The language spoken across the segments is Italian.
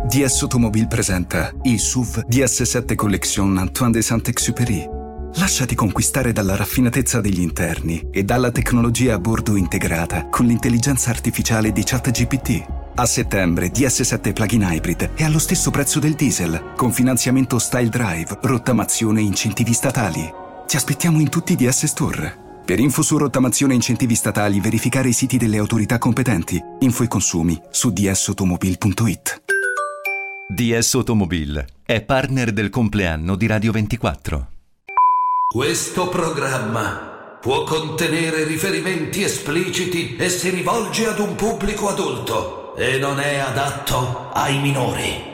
DS Automobile presenta il SUV DS7 Collection Antoine de Saint-Exupéry. Lasciati conquistare dalla raffinatezza degli interni e dalla tecnologia a bordo integrata con l'intelligenza artificiale di ChatGPT. A settembre DS7 Plug-in Hybrid è allo stesso prezzo del diesel, con finanziamento Style Drive, rottamazione e incentivi statali. Ti aspettiamo in tutti i DS Store. Per info su rottamazione e incentivi statali, verificare i siti delle autorità competenti. Info e consumi su dsautomobile.it. DS Automobile è partner del compleanno di Radio 24. Questo programma può contenere riferimenti espliciti e si rivolge ad un pubblico adulto e non è adatto ai minori.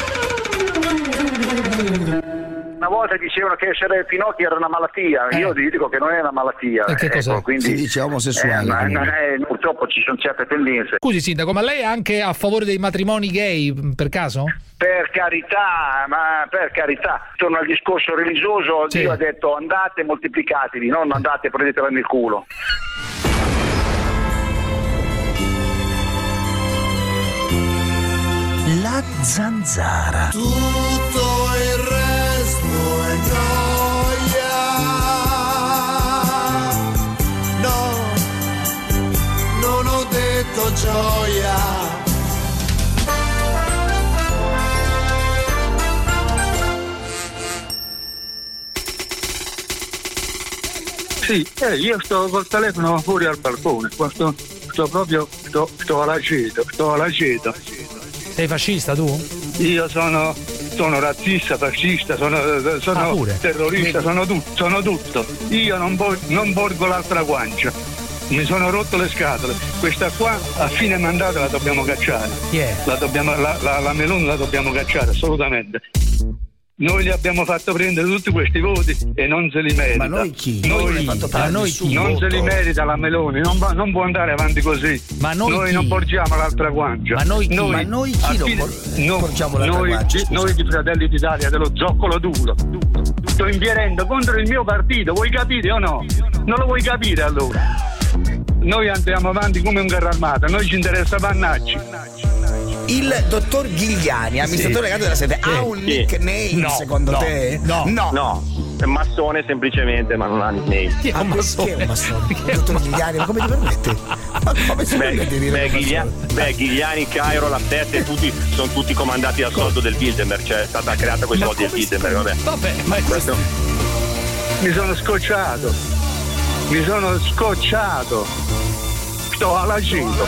Una volta dicevano che essere Pinocchio era una malattia, io vi dico che non è una malattia. E che cos'è? Quindi, si dice omosessuale. purtroppo ci sono certe tendenze. Scusi sindaco, ma lei è anche a favore dei matrimoni gay, per caso? Per carità, torno al discorso religioso, sì. Dio ha detto andate e moltiplicatevi, non andate e prendetela nel culo. La zanzara. Tutto il resto è gioia. No, non ho detto gioia. Sì, io sto col telefono fuori al balcone, sto all'aceto. Sei fascista tu? Io sono razzista, fascista, sono terrorista, sono tutto. Io non porgo l'altra guancia. Mi sono rotto le scatole. Questa qua a fine mandato la dobbiamo cacciare. Yeah. La Meloni la dobbiamo cacciare, assolutamente. Noi gli abbiamo fatto prendere tutti questi voti e non se li merita. Ma noi chi? Non se li merita la Meloni, non può andare avanti così. Ma noi non porgiamo l'altra guancia. Ma noi chi non porgiamo l'altra guancia? Noi di Fratelli d'Italia dello zoccolo duro. Sto invierendo contro il mio partito, vuoi capire o no? Non lo vuoi capire allora? Noi andiamo avanti come un carro armato, a noi ci interessa Pannacci. Il dottor Ghigliani, amministratore legato della sede, ha un nickname secondo te? No, è massone semplicemente, ma non ha nickname. Chi è un massone? Dottor Ghigliani, ma come ti permette? Ma come si permette di dire Ghigliani, Cairo, La 7, sono tutti comandati al soldo del Bilderberg, cioè è stata creata con i soldi del Bilderberg, vabbè, ma è questo. Mi sono scocciato. Sto alla 5.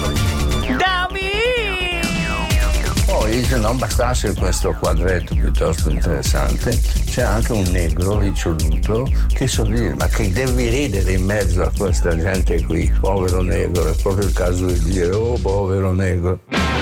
Poi, se non bastasse questo quadretto piuttosto interessante, c'è anche un negro riccioluto che sorride, ma che devi ridere in mezzo a questa gente qui, povero negro, è proprio il caso di dire, oh povero negro.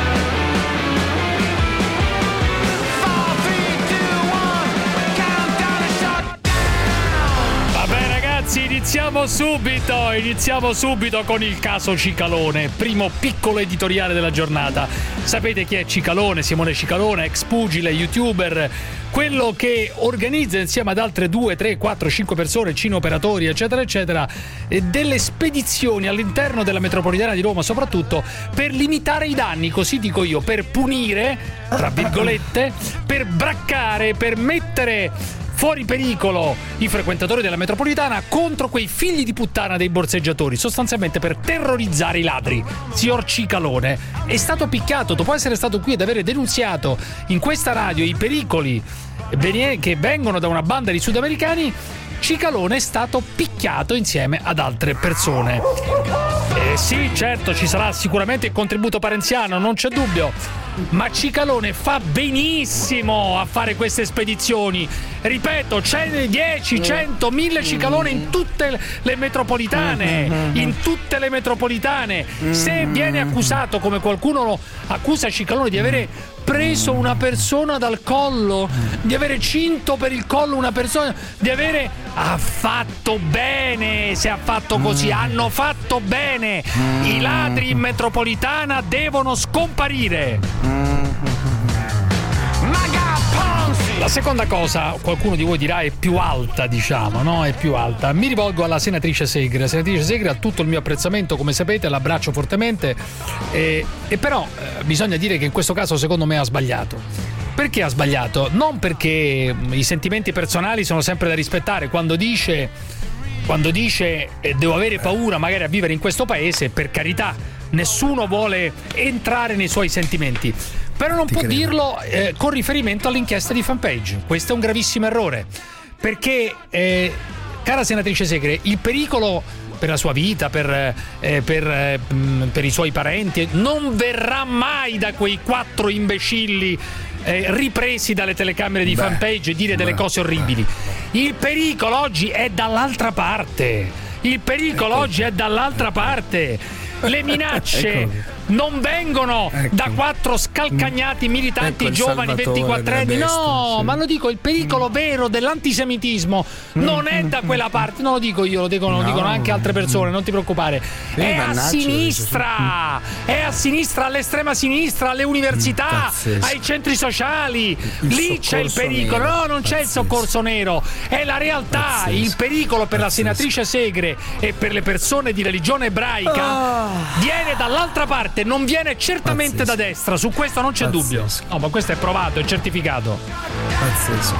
Iniziamo subito con il caso Cicalone, primo piccolo editoriale della giornata. Sapete chi è Cicalone? Simone Cicalone, ex pugile, youtuber, quello che organizza insieme ad altre 2, 3, 4, 5 persone, cineoperatori, eccetera, eccetera, delle spedizioni all'interno della metropolitana di Roma, soprattutto per limitare i danni, così dico io, per punire, tra virgolette, per braccare, per mettere fuori pericolo i frequentatori della metropolitana contro quei figli di puttana dei borseggiatori, sostanzialmente per terrorizzare i ladri. Signor Cicalone è stato picchiato dopo essere stato qui ed avere denunziato in questa radio i pericoli che vengono da una banda di sudamericani. Cicalone è stato picchiato insieme ad altre persone. Sì, certo, ci sarà sicuramente il contributo parenziano, non c'è dubbio, ma Cicalone fa benissimo a fare queste spedizioni. Ripeto, c'è 10, 100, 1000 Cicalone in tutte le metropolitane, Se viene accusato, come qualcuno accusa Cicalone, di avere preso una persona dal collo, di avere cinto per il collo una persona, ha fatto bene se ha fatto così, hanno fatto bene. I ladri in metropolitana devono scomparire. seconda cosa, qualcuno di voi dirà è più alta, diciamo, no? È più alta. Mi rivolgo alla senatrice Segre. La senatrice Segre ha tutto il mio apprezzamento, come sapete, l'abbraccio fortemente, e però bisogna dire che in questo caso secondo me ha sbagliato. Perché ha sbagliato? Non perché i sentimenti personali sono sempre da rispettare. Quando dice devo avere paura magari a vivere in questo paese, per carità, nessuno vuole entrare nei suoi sentimenti, però non può dirlo con riferimento all'inchiesta di Fanpage. Questo è un gravissimo errore, perché cara senatrice Segre, il pericolo per la sua vita, per i suoi parenti, non verrà mai da quei 4 imbecilli ripresi dalle telecamere di Fanpage dire delle cose orribili. Il pericolo oggi è dall'altra parte. Le minacce non vengono da 4 scalcagnati militanti giovani 24 anni. No, ma lo dico, il pericolo vero dell'antisemitismo non è da quella parte. Non lo dico io, lo dicono anche altre persone, non ti preoccupare. È a sinistra, all'estrema sinistra, alle università, ai centri sociali. Lì c'è il pericolo. No, non c'è il soccorso nero, è la realtà. Il pericolo per la senatrice Segre e per le persone di religione ebraica viene dall'altra parte, non viene certamente da destra, su questo non c'è dubbio. No, ma questo è provato, è certificato. Pazzesco.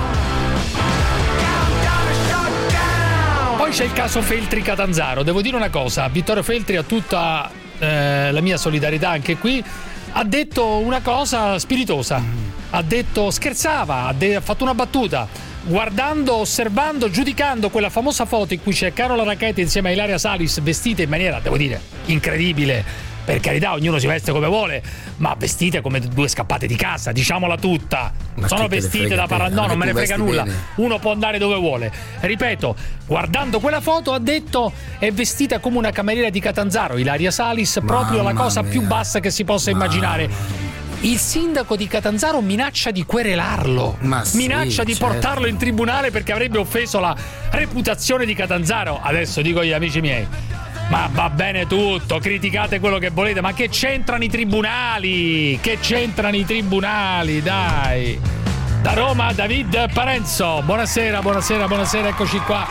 Poi c'è il caso Feltri Catanzaro. Devo dire una cosa, Vittorio Feltri ha tutta la mia solidarietà anche qui. Ha detto una cosa spiritosa, scherzava, ha fatto una battuta. Guardando, osservando, giudicando quella famosa foto in cui c'è Carola Rackete insieme a Ilaria Salis vestite in maniera, devo dire, incredibile. Per carità, ognuno si veste come vuole, ma vestite come 2 scappate di casa, diciamola tutta. Sono vestite da no, non me ne frega nulla. Uno può andare dove vuole. Ripeto, guardando quella foto ha detto è vestita come una cameriera di Catanzaro, Ilaria Salis, proprio la cosa più bassa che si possa immaginare. Il sindaco di Catanzaro minaccia di querelarlo, minaccia di portarlo in tribunale perché avrebbe offeso la reputazione di Catanzaro. Adesso dico io, amici miei, ma va bene tutto, criticate quello che volete, ma che c'entrano i tribunali? Dai. Da Roma David Parenzo, buonasera, eccoci qua.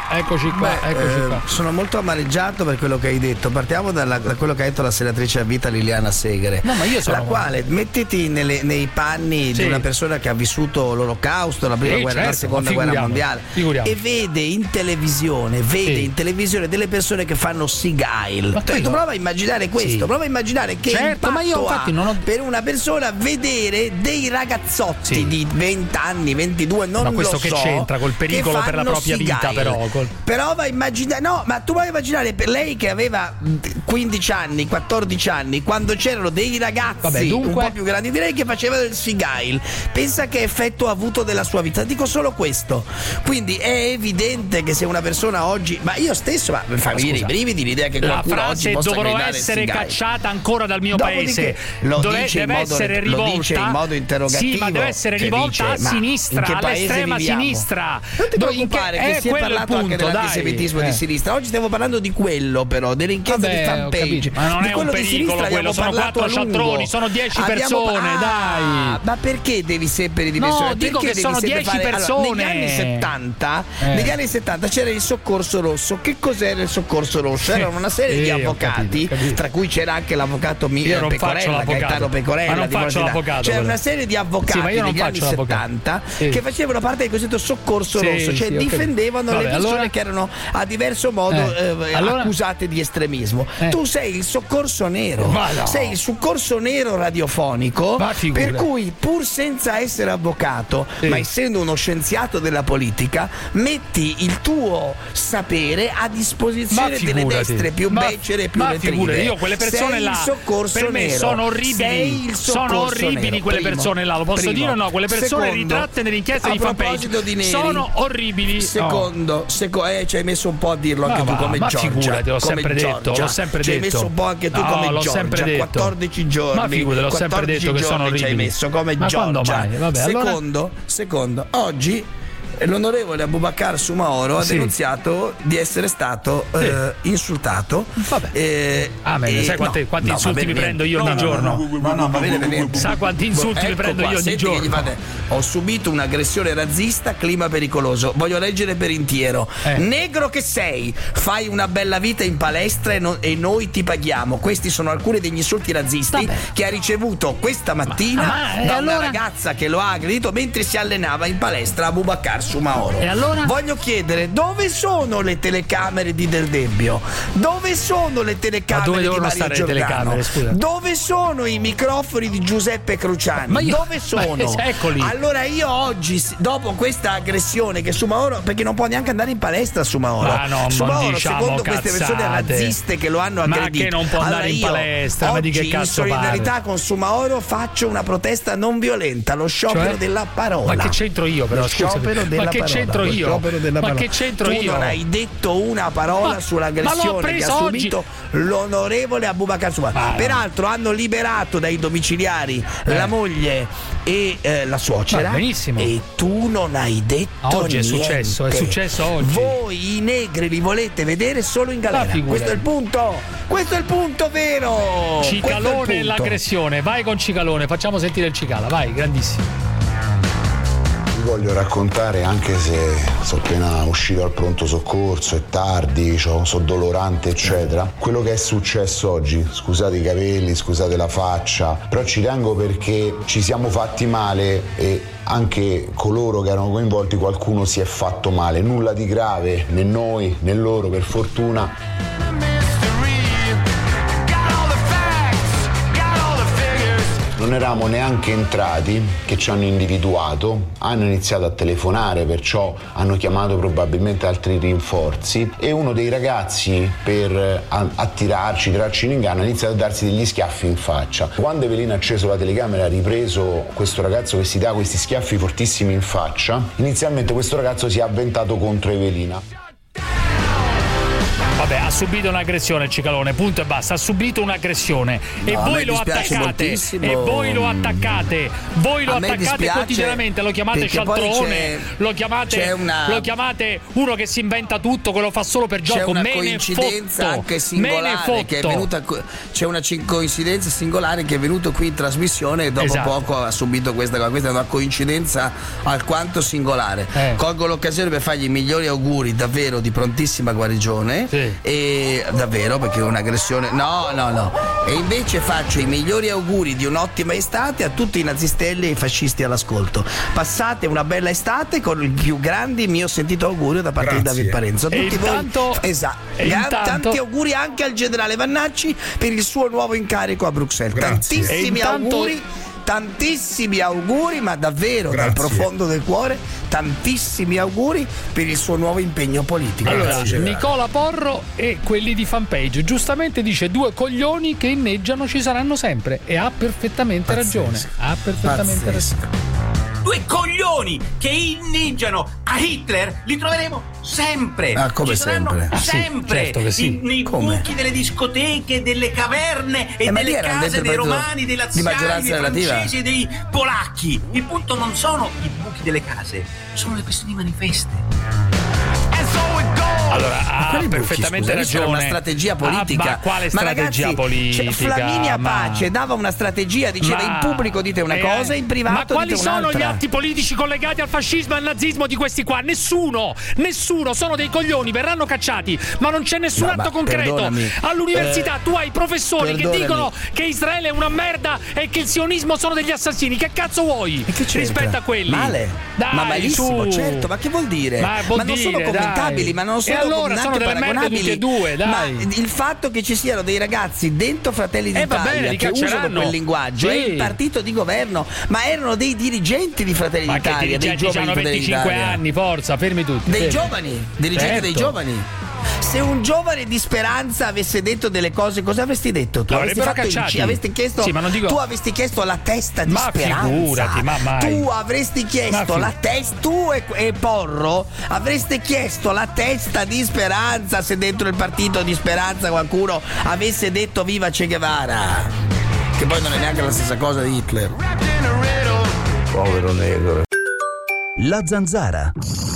Sono molto amareggiato per quello che hai detto. Partiamo da quello che ha detto la senatrice a vita Liliana Segre, la quale mettiti nei panni di una persona che ha vissuto l'Olocausto, la prima guerra, la seconda guerra mondiale, e vede in televisione delle persone che fanno Sigail. Tu prova a immaginare questo, prova a immaginare che impatto ha per una persona vedere dei ragazzotti di 20 anni, 22, non lo so. Ma questo che c'entra col pericolo per la propria vita, però va a immaginare, no, ma tu vai a immaginare per lei che aveva 15 anni, 14 anni, quando c'erano dei ragazzi un po' più grandi di lei che facevano il Sigail. Pensa che effetto ha avuto della sua vita. Dico solo questo. Quindi è evidente che se una persona oggi, ma io stesso mi fa venire i brividi l'idea che qualcuno oggi possa dovrò essere cacciata ancora dal mio paese. Deve essere rivolta in modo interrogativo. Sì, ma deve essere rivolta a sinistra, all'estrema sinistra. Non ti preoccupare che si è parlato anche dell'antisemitismo di sinistra. Oggi stiamo parlando di quello, però, dell'inchiesta di Fanpage. Ma non è un pericolo quello, sono 4 cialtroni, sono 10 persone, dai. Ma perché devi sempre ridimensionare? No, dico che sono 10 persone. Negli anni 70 c'era il soccorso rosso. Che cos'era il soccorso rosso? Erano una serie di avvocati, tra cui c'era anche l'avvocato Pecorella, Gaetano Pecorella. Ma non faccio l'avvocato. C'era una serie di avvocati negli anni 70 che facevano parte del cosiddetto soccorso rosso, cioè difendevano le persone che erano a diverso modo accusate di estremismo. Tu sei il soccorso nero, sei il soccorso nero radiofonico, per cui pur senza essere avvocato, ma essendo uno scienziato della politica, metti il tuo sapere a disposizione delle destre più becere e più retrive. Io quelle persone là per me sono orribili, quelle persone là, lo posso dire o no? Quelle persone ritratte nell'inchiesta di Fanpage sono orribili. Secondo, ci hai messo un po' a dirlo anche tu come Giorgia. Figurati, l'ho sempre detto. Ci hai messo un po' anche tu come Giorgia. 14 giorni. Ma figurati, l'ho sempre detto che sono orribili. Ci hai messo come Giorgia. Secondo, oggi l'onorevole Abubakar Soumahoro ha denunziato di essere stato insultato. Vabbè. Sai quanti insulti mi prendo io ogni giorno? No, va bene per niente. Sa quanti insulti mi prendo io ogni giorno? Ho subito un'aggressione razzista, clima pericoloso. Voglio leggere per intero. Negro che sei, fai una bella vita in palestra e noi ti paghiamo. Questi sono alcuni degli insulti razzisti che ha ricevuto questa mattina da una ragazza che lo ha aggredito mentre si allenava in palestra a Abubakar Soumahoro. E allora? Voglio chiedere, dove sono le telecamere di Del Debbio? Dove sono le telecamere di Mario Giordano? Dove sono i microfoni di Giuseppe Cruciani? Dove sono? Eccoli. Allora io oggi, dopo questa aggressione che Soumahoro, perché non può neanche andare in palestra Soumahoro, secondo queste persone razziste che lo hanno aggredito, ma che non può andare in palestra, ma di che cazzo in solidarietà con Soumahoro faccio una protesta non violenta, lo sciopero della parola. Ma che c'entro io però? Ma che c'entro io? Ma che c'entro io? Tu non hai detto una parola sull'aggressione che ha subito l'onorevole Abubakar Soumahoro. Peraltro hanno liberato dai domiciliari la moglie e la suocera. Benissimo. E tu non hai detto oggi niente. È successo oggi. Voi i negri li volete vedere solo in galera. Questo è il punto vero. Cicalone e l'aggressione. Vai con Cicalone, facciamo sentire il Cicala, vai, grandissimo. Vi voglio raccontare, anche se sono appena uscito al pronto soccorso, è tardi, sono dolorante eccetera, quello che è successo oggi. Scusate i capelli, scusate la faccia, però ci tengo perché ci siamo fatti male e anche coloro che erano coinvolti, qualcuno si è fatto male. Nulla di grave, né noi né loro, per fortuna. Non eravamo neanche entrati che ci hanno individuato, hanno iniziato a telefonare, perciò hanno chiamato probabilmente altri rinforzi e uno dei ragazzi, per attirarci, tirarci in inganno, ha iniziato a darsi degli schiaffi in faccia. Quando Evelina ha acceso la telecamera e ha ripreso questo ragazzo che si dà questi schiaffi fortissimi in faccia, inizialmente questo ragazzo si è avventato contro Evelina. Vabbè, ha subito un'aggressione Cicalone, punto e basta, ha subito un'aggressione e voi lo attaccate, voi lo attaccate quotidianamente, lo chiamate cialtrone, lo chiamate uno che si inventa tutto, che lo fa solo per gioco. C'è una coincidenza anche singolare che è venuta, c'è una coincidenza singolare che è venuto qui in trasmissione e dopo poco ha subito questa è una coincidenza alquanto singolare. Colgo l'occasione per fargli i migliori auguri davvero di prontissima guarigione. E davvero, perché è un'aggressione e invece faccio i migliori auguri di un'ottima estate a tutti i nazistelli e i fascisti all'ascolto. Passate una bella estate con il più grande mio sentito augurio da parte di David Parenzo a tutti voi. Tanti auguri anche al generale Vannacci per il suo nuovo incarico a Bruxelles. Tantissimi auguri, ma davvero dal profondo del cuore, tantissimi auguri per il suo nuovo impegno politico. Allora, Nicola Porro e quelli di Fanpage giustamente dice: due coglioni che inneggiano ci saranno sempre, e ha perfettamente ragione. Due coglioni che inneggiano a Hitler li troveremo sempre. Come ci saranno sempre? Certo che sì. Nei buchi delle discoteche, delle caverne e delle case dei romani, dei laziali, dei francesi e dei polacchi. Il punto non sono i buchi delle case, sono le questioni manifeste. Allora, ha perfettamente ragione. Una strategia politica. Ma quale strategia politica? Flaminia Pace dava una strategia, diceva in pubblico dite una cosa, in privato ma quali dite un'altra. sono gli atti politici collegati al fascismo e al nazismo di questi qua? Nessuno, sono dei coglioni, verranno cacciati, ma non c'è nessun atto concreto. All'università tu hai professori che dicono che Israele è una merda e che il sionismo sono degli assassini. Che cazzo vuoi rispetto a quelli? Male. Dai, ma malissimo, certo, ma che vuol dire? Ma non sono commentabili, ma non sono sono delle merde tutti e due, dai. Ma il fatto che ci siano dei ragazzi dentro Fratelli d'Italia che usano quel linguaggio è il partito di governo, ma erano dei dirigenti di Fratelli d'Italia, dei giovani hanno 25 anni, forza, fermi tutti. Dei giovani, dirigenti dei giovani. Se un giovane di Speranza avesse detto delle cose, cosa avresti detto? Tu avresti chiesto, tu avresti chiesto la testa di Speranza. Figurati, ma mai. Tu avresti chiesto la testa, tu e Porro avreste chiesto la testa di Speranza se dentro il partito di Speranza qualcuno avesse detto viva Che Guevara, che poi non è neanche la stessa cosa di Hitler. Povero negro. La Zanzara.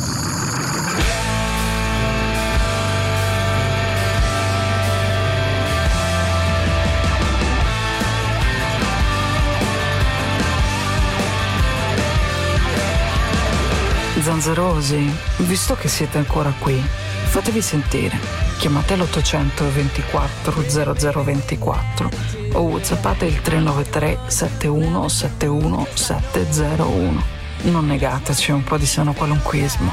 Zanzarosi, visto che siete ancora qui, fatevi sentire. Chiamate l'800 24 0024 o whatsappate il 393 71 71 701. Non negateci un po' di sano qualunquismo.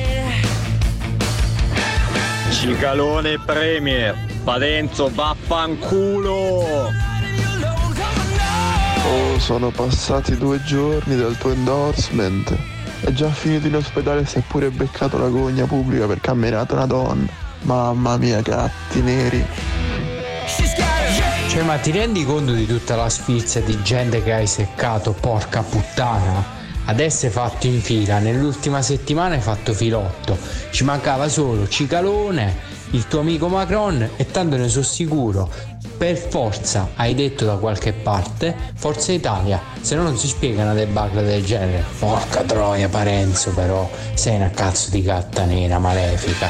Cicalone Premier, Padenzo vaffanculo! Oh, sono passati 2 giorni dal tuo endorsement. È già finito in ospedale e si è pure beccato la gogna pubblica perché ha menato una donna. Mamma mia, gatti neri. Cioè, ma ti rendi conto di tutta la sfilza di gente che hai seccato, porca puttana? Adesso hai fatto in fila, nell'ultima settimana hai fatto filotto. Ci mancava solo Cicalone, il tuo amico Macron e tanto ne sono sicuro. Per forza, hai detto da qualche parte, Forza Italia, se no non si spiega una debacle del genere. Porca troia, Parenzo, però sei una cazzo di gatta nera malefica.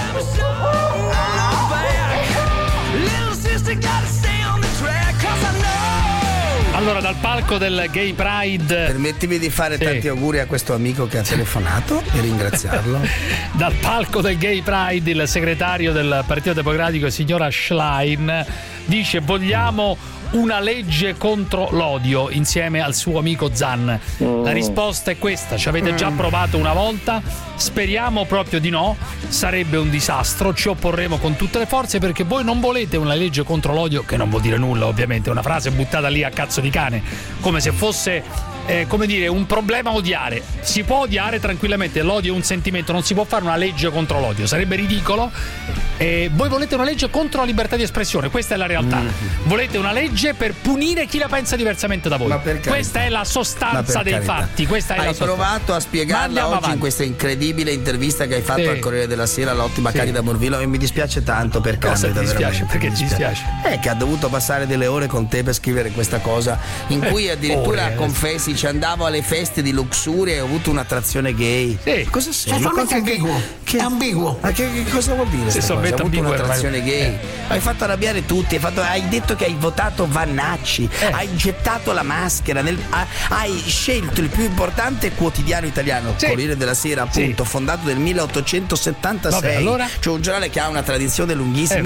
Allora, dal palco del Gay Pride, permettimi di fare tanti auguri a questo amico che ha telefonato e ringraziarlo. Dal palco del Gay Pride il segretario del Partito Democratico, signora Schlein, dice: vogliamo una legge contro l'odio insieme al suo amico Zan. La risposta è questa: ci avete già provato una volta, speriamo proprio di no, sarebbe un disastro, ci opporremo con tutte le forze perché voi non volete una legge contro l'odio, che non vuol dire nulla ovviamente, è una frase buttata lì a cazzo di cane, come se fosse come dire, un problema odiare. Si può odiare tranquillamente, l'odio è un sentimento, non si può fare una legge contro l'odio, sarebbe ridicolo. Voi volete una legge contro la libertà di espressione, questa è la realtà. Volete una legge per punire chi la pensa diversamente da voi. Questa è la sostanza dei fatti. Questa è hai provato a spiegarla oggi avanti in questa incredibile intervista che hai fatto al Corriere della Sera, l'ottima Candida Morvillo, e mi dispiace tanto per Candida. Cosa ti dispiace? Perché ti dispiace? Che ha dovuto passare delle ore con te per scrivere questa cosa in cui addirittura confessi ci andavo alle feste di Luxuria e ho avuto un'attrazione gay. Cosa sei? Ma è ambiguo. È ambiguo. Ma che cosa vuol dire? Hai avuto un'attrazione gay. Hai fatto arrabbiare tutti. Hai detto che hai votato Vannacci. Hai gettato la maschera. Hai scelto il più importante quotidiano italiano, Corriere della Sera, appunto, fondato nel 1876. Vabbè, allora? Cioè un giornale che ha una tradizione lunghissima.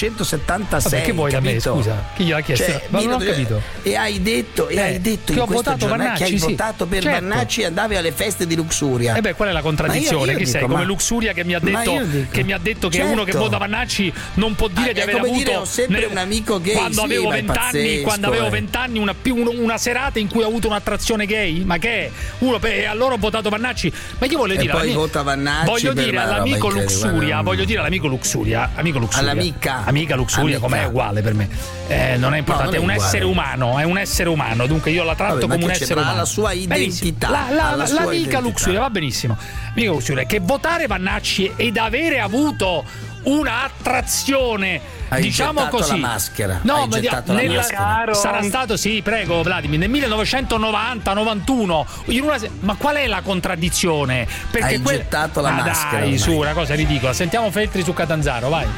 1876. Vabbè, che vuoi da me? Scusa, chi gliel'ha chiesto? Ma non ho capito. E hai detto che in ho questo votato giornale Vannacci, che hai votato per Vannacci e andavi alle feste di Luxuria. Qual è la contraddizione? Che sei come Luxuria che mi ha detto che uno che vota Vannacci non può dire di aver avuto dire, ho sempre un amico gay quando avevo 20 anni, avevo 20 anni una serata in cui ho avuto un'attrazione gay. Ma che è? Allora ho votato Vannacci. Ma io voglio dire, poi vota Vannacci, voglio dire all'amico Luxuria, amica Luxuria, com'è uguale per me. Non è importante, è un essere umano, dunque io la tratto come un essere umano. Ha la sua identità. L'amica Luxuria va benissimo. Amica Luxuria, che votare Vannacci ed avere avuto una attrazione, diciamo così, la maschera. No, sarà stato, sì, prego Vladimir, nel 1990-91 ma qual è la contraddizione? Perché hai gettato la maschera. Dai, su, una cosa ridicola. Sentiamo Feltri su Catanzaro, vai.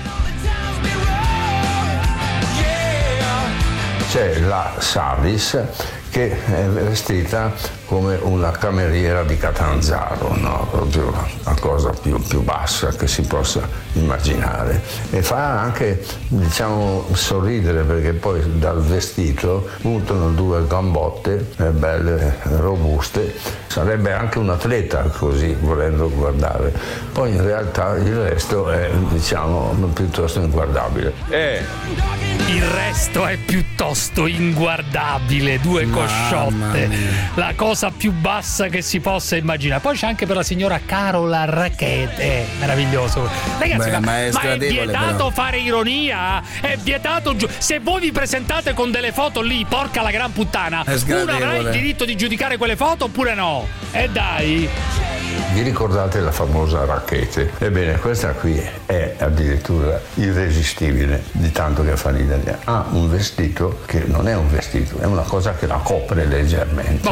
C'è la Savis che è vestita come una cameriera di Catanzaro, no? Proprio la cosa più bassa che si possa immaginare, e fa anche, diciamo, sorridere, perché poi dal vestito puntano 2 gambotte belle, robuste. Sarebbe anche un atleta così, volendo guardare. Poi in realtà il resto è, diciamo, piuttosto inguardabile. Il resto è piuttosto inguardabile, 2 cosciotte, la cosa più bassa che si possa immaginare. Poi c'è anche per la signora Carola Rackete, meraviglioso. Ragazzi, ma è vietato però fare ironia? È vietato se voi vi presentate con delle foto lì, porca la gran puttana, uno avrà il diritto di giudicare quelle foto oppure no? E dai. Vi ricordate la famosa racchete? Ebbene, questa qui è addirittura irresistibile, di tanto che fa ridere. Ha un vestito che non è un vestito, è una cosa che la copre leggermente.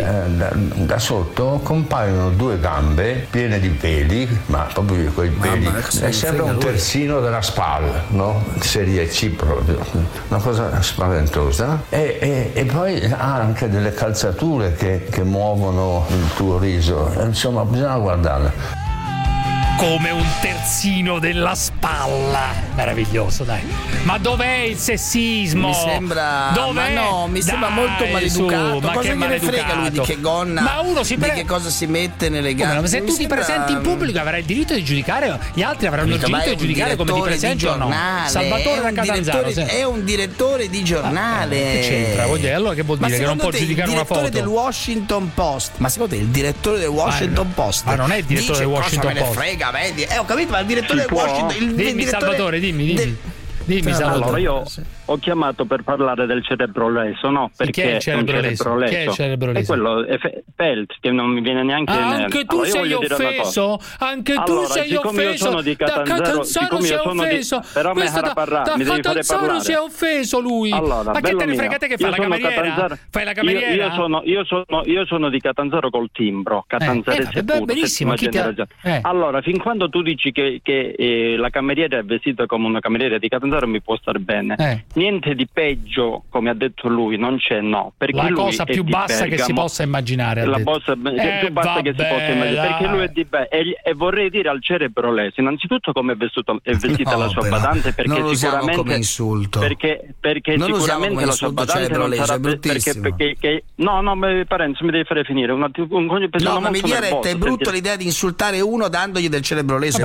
Da sotto compaiono due gambe piene di peli, ma proprio quei peli. Sembra un terzino della spalla, no? Serie C proprio. Una cosa spaventosa. E poi ha anche delle calzature che muovono il tuo riso. Insomma, bisogna guardarle. Come un terzino della spalla. Meraviglioso, dai. Ma dov'è il sessismo? Mi sembra. Dov'è? Ma no, mi sembra molto maleducato. Ma cosa che gliene frega lui di che gonna? Ma uno di che cosa si mette nelle gambe? Ma se tu ti presenti in pubblico avrai il diritto di giudicare, gli altri avranno il diritto di giudicare come ti presenti o no. Salvatore da Catanzaro è un direttore di giornale. Che c'entra? Allora che vuol dire? Che non può giudicare una foto? Il direttore del Washington Post. Ma secondo te il direttore del Washington Post? Ma non è il direttore del Washington Post. Me ne frega, vedi? Ho capito, ma il direttore del Washington. Dimmi, Salvatore, dimmi. Dimmi, Salvatore. Allora, io ho chiamato per parlare del cerebro leso, no? Perché chi è il cerebro leso? Chi è il cerebro leso? È quello Pelt, che non mi viene neanche anche tu sei offeso? Anche tu sei offeso? Io sono di Catanzaro si è offeso. Però mi devi fare parlare. Si è offeso lui. Allora, ma che te ne frega te che fa la cameriera? Fai la cameriera? Io sono di Catanzaro col timbro, catanzarese puro. Benissimo. Allora, fin quando tu dici che la cameriera è vestita come una cameriera di Catanzaro mi può stare bene. Niente di peggio, come ha detto lui, non c'è, no. Perché la lui cosa più bassa che si possa immaginare. La cosa più bassa che si possa immaginare. Perché lui è di e vorrei dire al cerebro leso, innanzitutto come è vestita la sua badante, perché non sicuramente come insulto. Perché non sicuramente la sua badante non sarà perché no, Parenzo mi devi fare finire no, ma mi dia retta, è brutto l'idea di insultare uno dandogli del cerebro leso.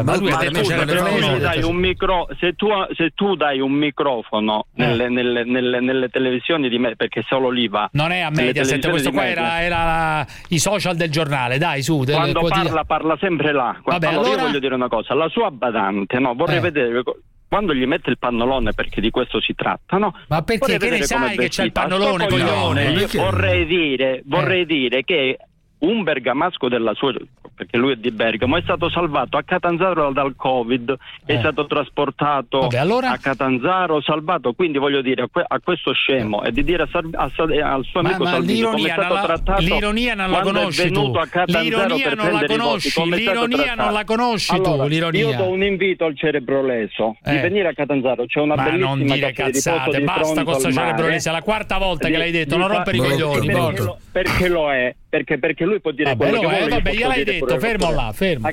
Se tu dai un microfono nelle televisioni di me, perché solo lì va. Non è a Mediaset, questo qua era i social del giornale, dai, su. Quando parla sempre là. Allora io voglio dire una cosa, la sua badante, no, vorrei vedere quando gli mette il pannolone, perché di questo si tratta, no? Ma perché che ne sai che c'è il pannolone, coglione? Io vorrei dire che un bergamasco della sua, perché lui è di Bergamo, è stato salvato a Catanzaro dal Covid, è stato trasportato a Catanzaro, salvato, quindi voglio dire a questo scemo e di dire al suo amico Salvini come è stato trattato. L'ironia non la conosci tu. L'ironia non la conosci. L'ironia non la conosci tu. L'ironia. Io do un invito al cerebro leso di venire a Catanzaro, c'è una bellissima non dire cazzate, basta con sto cerebro leso, è la quarta volta che l'hai detto, non rompere i coglioni. Perché lo è? Perché lui può dire quello che vuole. Vabbè, gliel'hai detto, fermo là, fermo.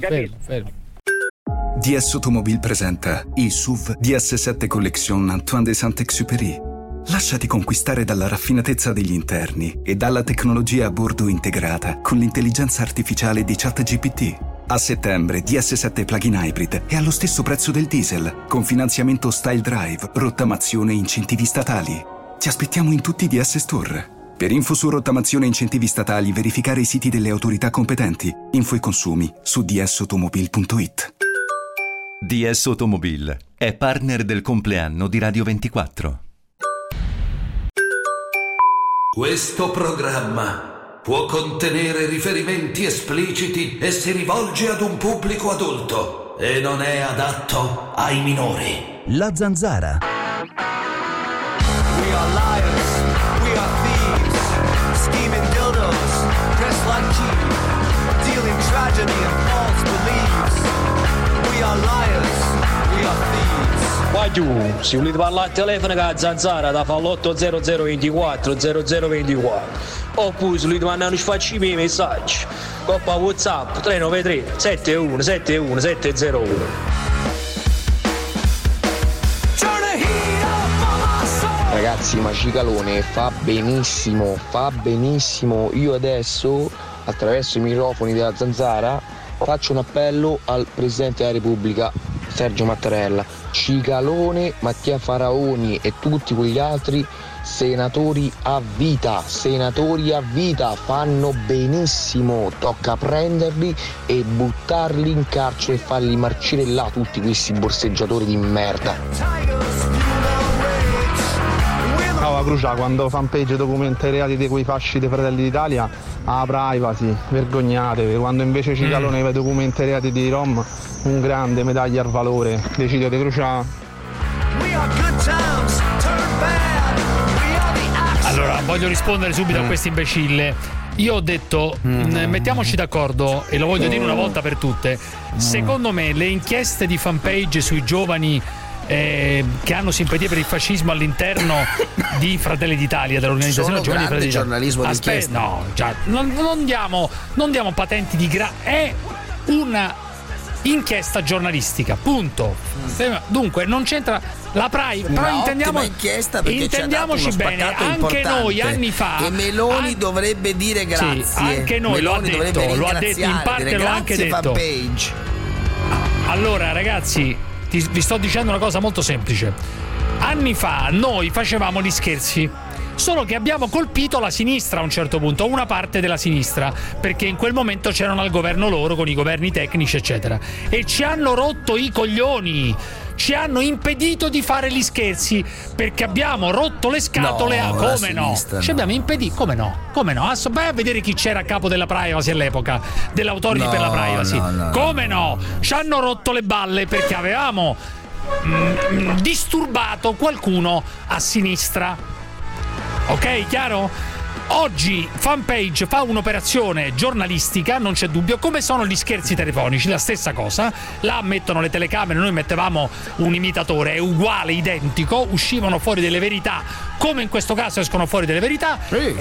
DS Automobile presenta i SUV DS7 Collection Antoine de Saint-Exupéry. Lasciati conquistare dalla raffinatezza degli interni e dalla tecnologia a bordo integrata con l'intelligenza artificiale di ChatGPT. A settembre DS7 Plug-in Hybrid è allo stesso prezzo del diesel, con finanziamento Style Drive, rottamazione e incentivi statali. Ti aspettiamo in tutti i DS Store. Per info su rottamazione e incentivi statali, verificare i siti delle autorità competenti. Info e consumi su dsautomobile.it. DS Automobile è partner del compleanno di Radio 24. Questo programma può contenere riferimenti espliciti e si rivolge ad un pubblico adulto e non è adatto ai minori. La Zanzara. We are liars, we are thieves, scheming dildos, dressed like cheap, dealing tragedy and false beliefs. We are liars, we are thieves. Guagliù, se volete parlare al telefono con la Zanzara da fa l'80024 0024 oppure se volete mandare un sfacci i miei messaggi coppa WhatsApp 393 71 71 701. Ragazzi, ma Cicalone fa benissimo. Io adesso, attraverso i microfoni della Zanzara, faccio un appello al Presidente della Repubblica, Sergio Mattarella. Cicalone, Mattia Faraoni e tutti quegli altri senatori a vita, fanno benissimo. Tocca prenderli e buttarli in carcere e farli marcire là tutti questi borseggiatori di merda. a Crucia, quando fanpage documenta i reati di quei fasci dei Fratelli d'Italia, a privacy, vergognatevi. Quando invece Cicalone documenta i reati di Rom, un grande, medaglia al valore. Decidio di Crucia. Allora, voglio rispondere subito a questo imbecille. Io ho detto, mettiamoci d'accordo, e lo voglio dire una volta per tutte. Secondo me le inchieste di fanpage sui giovani che hanno simpatia per il fascismo all'interno di Fratelli d'Italia, dell'organizzazione Giovani di Fratelli d'Italia. Giornalismo d'inchiesta. No, già, non diamo patenti di è una inchiesta giornalistica, punto. Dunque non c'entra la Prime, però intendiamoci bene, anche noi anni fa, e Meloni dovrebbe dire grazie. Sì, anche noi lo ha detto, in parte l'ho anche detto. Fanpage. Allora ragazzi, vi sto dicendo una cosa molto semplice. Anni fa noi facevamo gli scherzi, solo che abbiamo colpito la sinistra a un certo punto, una parte della sinistra, perché in quel momento c'erano al governo loro, con i governi tecnici eccetera, e ci hanno rotto i coglioni, ci hanno impedito di fare gli scherzi, perché abbiamo rotto le scatole come no? Ci abbiamo impedito, come no? Vai a vedere chi c'era a capo della privacy all'epoca, dell'autority per la privacy. Come no? Ci hanno rotto le balle perché avevamo disturbato qualcuno a sinistra. Ok, chiaro? Oggi Fanpage fa un'operazione giornalistica, non c'è dubbio, come sono gli scherzi telefonici, la stessa cosa. Là mettono le telecamere, noi mettevamo un imitatore, è uguale, identico, uscivano fuori delle verità, come in questo caso escono fuori delle verità,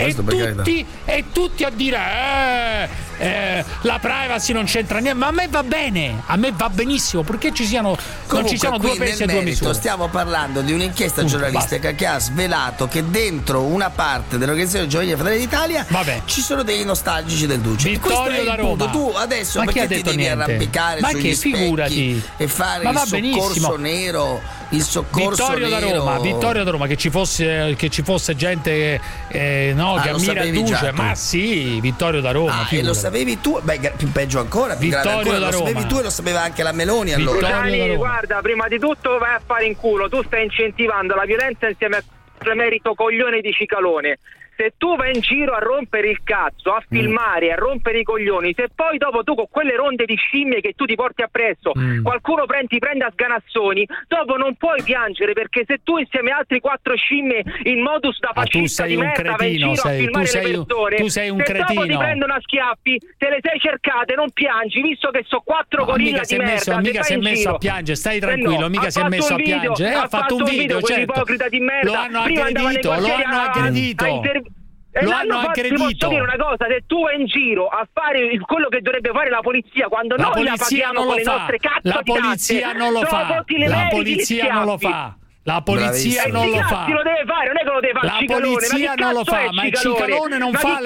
e tutti a dire la privacy non c'entra niente, ma a me va bene, a me va benissimo, perché non ci siano due pesi e due misure. Stiamo parlando di un'inchiesta giornalistica che ha svelato che dentro una parte dell'organizzazione Giovani Fratelli d'Italia ci sono dei nostalgici del Duce. Vittorio da Roma. Tu adesso perché ti devi arrampicare sugli specchi e fare il soccorso nero? Il soccorso Vittorio da Roma, che ci fosse gente che ammira il Duce, ma sì, Vittorio da Roma. E lo sapevi tu? Beh, più peggio ancora, più grave ancora, lo sapevi tu e lo sapeva anche la Meloni. Allora, guarda, prima di tutto vai a fare in culo, tu stai incentivando la violenza insieme a premerito coglione di Cicalone. Se tu vai in giro a rompere il cazzo, a filmare, a rompere i coglioni, se poi dopo tu con quelle ronde di scimmie che tu ti porti appresso, qualcuno ti prende a sganassoni, dopo non puoi piangere, perché se tu insieme a altri 4 scimmie in modus da fascista di merda vai in giro a filmare le persone, tu sei un se cretino. Dopo ti prendono a schiaffi, te le sei cercate, non piangi, visto che so 4 gorilla di merda. Mica si è messo a piangere, stai tranquillo, mica si è messo a piangere. Ha fatto un video, certo. Ipocrita di merda. Lo hanno aggredito. Lo hanno aggredito. Ti posso dire una cosa, se tu vai in giro a fare quello che dovrebbe fare la polizia quando noi la paghiamo con le nostre cazzo la polizia non lo fa. La polizia non lo fa. La polizia non lo fa. Lo deve fare, non è che lo deve fare. La polizia non lo fa, ma il Cicalone non fa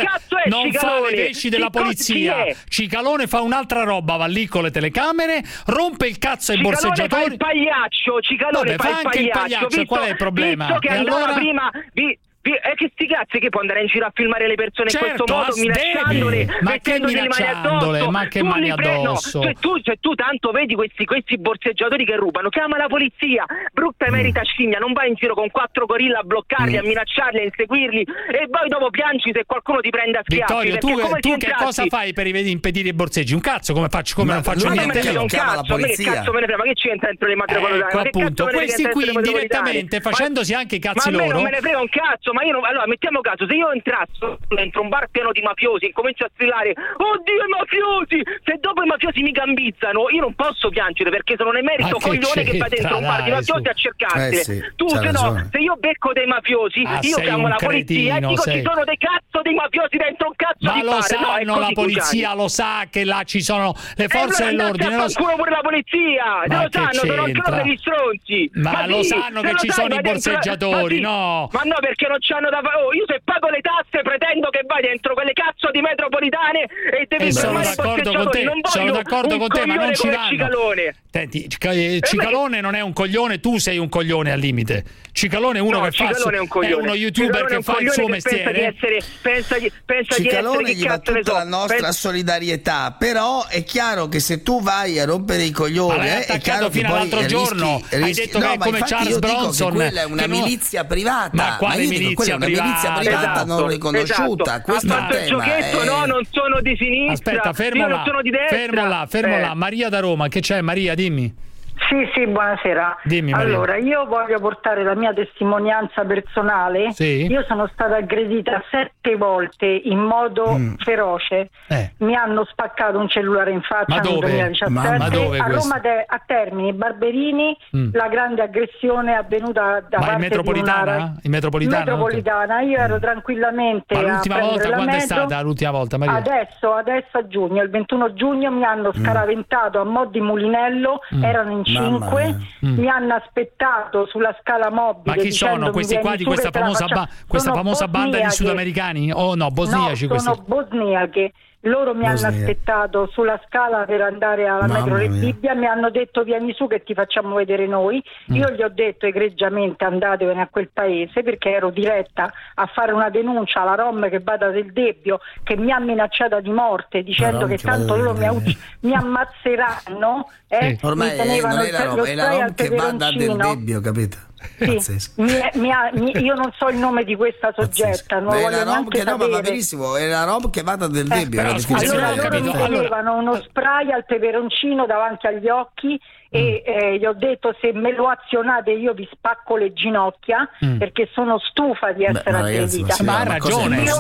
le veci della polizia. Cicalone fa un'altra roba, va lì con le telecamere, rompe il cazzo ai borseggiatori. Fa il pagliaccio, Cicalone fa anche il pagliaccio, qual è il problema? Visto che andava prima che sti cazzi che può andare in giro a filmare le persone in questo modo, minacciandole, ma che minacciandole, ma che mani addosso? Se tu tanto vedi questi borseggiatori che rubano, chiama la polizia, brutta emerita scimmia, non vai in giro con 4 gorilla a bloccarli, a minacciarli, a inseguirli e poi dopo piangi se qualcuno ti prende a schiaffi. Vittorio, tu che cosa fai per impedire i borseggi? Un cazzo, come faccio? Non faccio niente. Un cazzo, che cazzo me ne frega, ma che c'entra dentro le matricolari? Appunto, questi qui indirettamente, facendosi anche i cazzi loro. Ma a me non me ne frega un cazzo. Ma io allora mettiamo caso, se io entro un bar pieno di mafiosi e comincio a strillare oddio i mafiosi, se dopo i mafiosi mi gambizzano io non posso piangere, perché sono un emerito coglione che va dentro un bar di mafiosi a cercarsene. Tu se io becco dei mafiosi io chiamo la polizia e dico ci sono dei cazzo dei mafiosi dentro un cazzo ma di lo bar. Sanno, la polizia lo sa che là ci sono le forze dell'ordine. Ma pure la polizia lo sanno, sono ancora degli stronzi. Ma lo sanno che ci sono i borseggiatori, no? Ma no, perché non c'hanno da io se pago le tasse pretendo che vai dentro quelle cazzo di metropolitane e devi fermare i borseggiatori. Sono d'accordo con te, ma non ci vanno. Cicalone. Senti, Cicalone non è un coglione, tu sei un coglione al limite. Cicalone è uno che fa è uno youtuber che fa il suo mestiere. Pensa di Cicalone essere gli va tutta la nostra solidarietà, però è chiaro che se tu vai a rompere i coglioni è chiaro che fino all'altro giorno hai detto che è come Charles Bronson, quella è una milizia privata. Ma quale milizia? edilizia privata, esatto, non riconosciuta. Esatto. Questo ha fatto il giochetto, no, non sono di sinistra. Aspetta, fermo là, non sono di destra. fermo là. Maria da Roma, che c'è? Maria, dimmi. Sì, buonasera. Dimmi, Maria. Allora, io voglio portare la mia testimonianza personale. Sì. Io sono stata aggredita 7 volte in modo feroce. Mi hanno spaccato un cellulare in faccia nel 2017. Ma dove a Roma a Termini, Barberini, la grande aggressione avvenuta da parte di una... In metropolitana? Io ero tranquillamente. Ma l'ultima volta quando è stata? L'ultima volta, Maria? Adesso a giugno, il 21 giugno mi hanno scaraventato a mo' di mulinello, erano in 5, mi hanno aspettato sulla scala mobile. Ma chi sono questi qua di questa famosa banda di sudamericani? Oh no, bosniaci. No, sono bosniache. Loro mi hanno aspettato sulla scala per andare alla metro Rebibbia, mi hanno detto vieni su che ti facciamo vedere noi. Io gli ho detto egregiamente andatevene a quel paese, perché ero diretta a fare una denuncia alla Rom che vada del Debbio, che mi ha minacciata di morte dicendo che tanto loro mi ammazzeranno. Ormai non è la Rom che vada del Debbio, capito? Sì, io non so il nome di questa soggetta, non voglio neanche sapere. Ma benissimo, è la roba che vada del Debbio. Allora loro mi tenevano uno spray al peperoncino davanti agli occhi e gli ho detto se me lo azionate io vi spacco le ginocchia perché sono stufa di essere aggredita. Ma ha ragione, io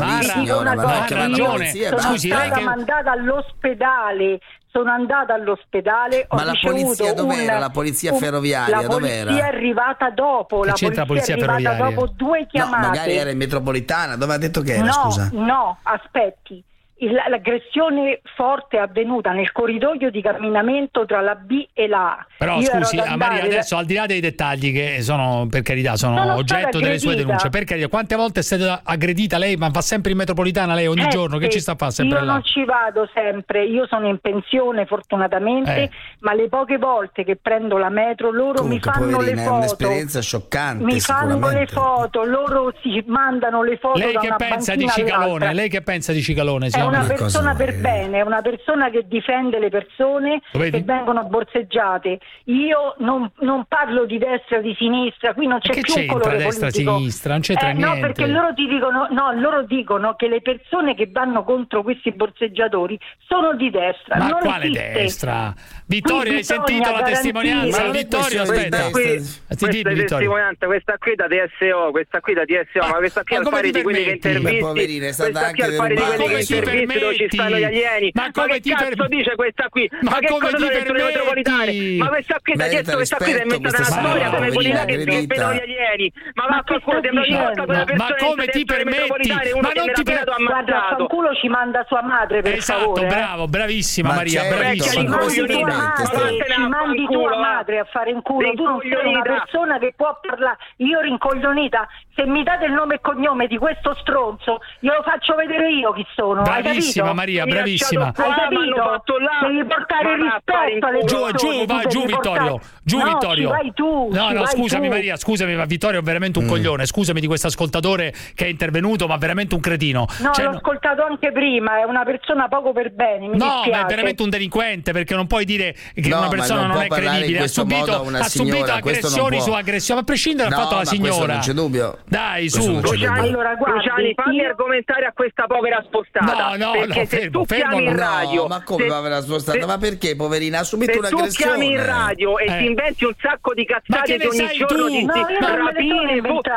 sono stata mandata all'ospedale. Sono andata all'ospedale. Ma la polizia dov'era? La polizia ferroviaria dov'era? La polizia è arrivata dopo. La polizia è arrivata dopo 2 chiamate. No, magari era in metropolitana. Dove ha detto che era? Scusa. No, aspetti. L'aggressione forte è avvenuta nel corridoio di camminamento tra la B e la A. Però scusi, Maria, adesso al di là dei dettagli che sono, per carità, sono oggetto delle sue denunce, per carità, quante volte è stata aggredita lei? Ma va sempre in metropolitana lei ogni giorno? Che ci sta a fare sempre io là? Non ci vado sempre, io sono in pensione fortunatamente, ma le poche volte che prendo la metro loro comunque, mi fanno le foto. È un'esperienza scioccante. Mi fanno le foto, loro si mandano le foto. Lei da che una pensa di banchina Cicalone? all'altra. Lei che pensa di Cicalone? È una persona per bene, è una persona che difende le persone che vengono borseggiate. Io non parlo di destra o di sinistra, qui non c'è più un colore destra, politico. Sinistra, non c'entra niente. No, perché loro ti dicono, loro dicono che le persone che vanno contro questi borseggiatori sono di destra. Ma non quale esiste. Destra? Vittorio, hai sentito la testimonianza? Vittorio, aspetta. Testimonianza, questa qui da DSO, ma questa qui al pari di quelli che intervisti, questa qui al pari di quelli che intervisti dove ci stanno gli alieni. Ma come che cazzo dice questa qui? Ma che cosa sono dentro le metropolitane? Ma questa qui ti ha detto, questa qui ti è inventata una storia come quelli là che vedono gli alieni. Ma vaffanculo, ti hanno rivolto quella persona. Ma come ti permetti? Ma non ti permetti? Guarda, fanculo ci manda sua madre, per favore. Bravo, bravissima Maria, bravissima. Ci mandi tua madre a fare in culo. Tu non sei una persona che può parlare. Io rincoglionita, se mi date il nome e cognome di questo stronzo, glielo faccio vedere io chi sono. Bravissima Maria, bravissima. Hai capito? Devi portare rispetto alle persone. Giù Vittorio. Vittorio. Vai tu. No, scusami Maria, scusami, ma Vittorio è veramente un coglione. Scusami di questo ascoltatore che è intervenuto, ma veramente un cretino. No, l'ho ascoltato anche prima, è una persona poco per bene, mi dispiace. Ma è veramente un delinquente, perché non puoi dire che una persona non è credibile. Ha subito aggressioni su aggressioni, a prescindere dal fatto la signora. Non c'è dubbio. Dai, su. Allora, Cruciani, fammi argomentare a questa povera spostata. No, fermo in radio. Ma come povera spostata? Ma perché, poverina? Ha subito un'aggressione. Se tu chiami in radio e ti inventi un sacco di cazzate di ogni giorno, di rapine,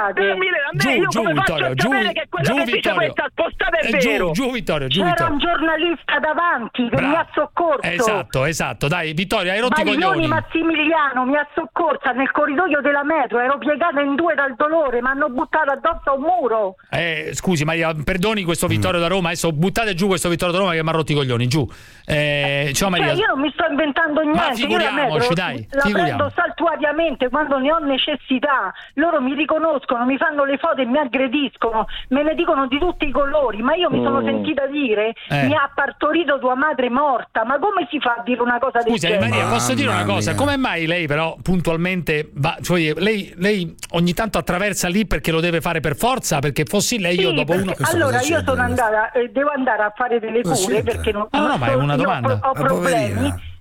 giù Vittorio, giù Vittorio. Spostata è vero. Giù Vittorio, c'era un giornalista davanti che mi ha soccorso. Esatto, dai Vittorio, hai rotto i coglioni. Massimiliano mi ha soccorsa nel corridoio della metro, ero piegata in 2 dal dolore, mi hanno buttata addosso a un muro. Scusi Maria, perdoni questo Vittorio da Roma, adesso buttate giù questo Vittorio da Roma che mi ha rotto i coglioni, giù. Ciao Maria. Io non mi sto inventando niente, ma figuriamoci, dai. La prendo saltuariamente quando ne ho necessità. Loro mi riconoscono, mi fanno le foto e mi aggrediscono, me ne dicono di tutti i colori, ma io mi sono sentita dire mi ha partorito tua madre morta. Ma come si fa a dire una cosa del genere? Maria, posso dire una cosa? Come mai lei però puntualmente va, cioè lei ogni tanto attraversa lì perché lo deve fare per forza? Perché fossi lei io dopo uno. Allora io sono andata, devo andare a fare delle cure perché non ma è una domanda. Ho problemi.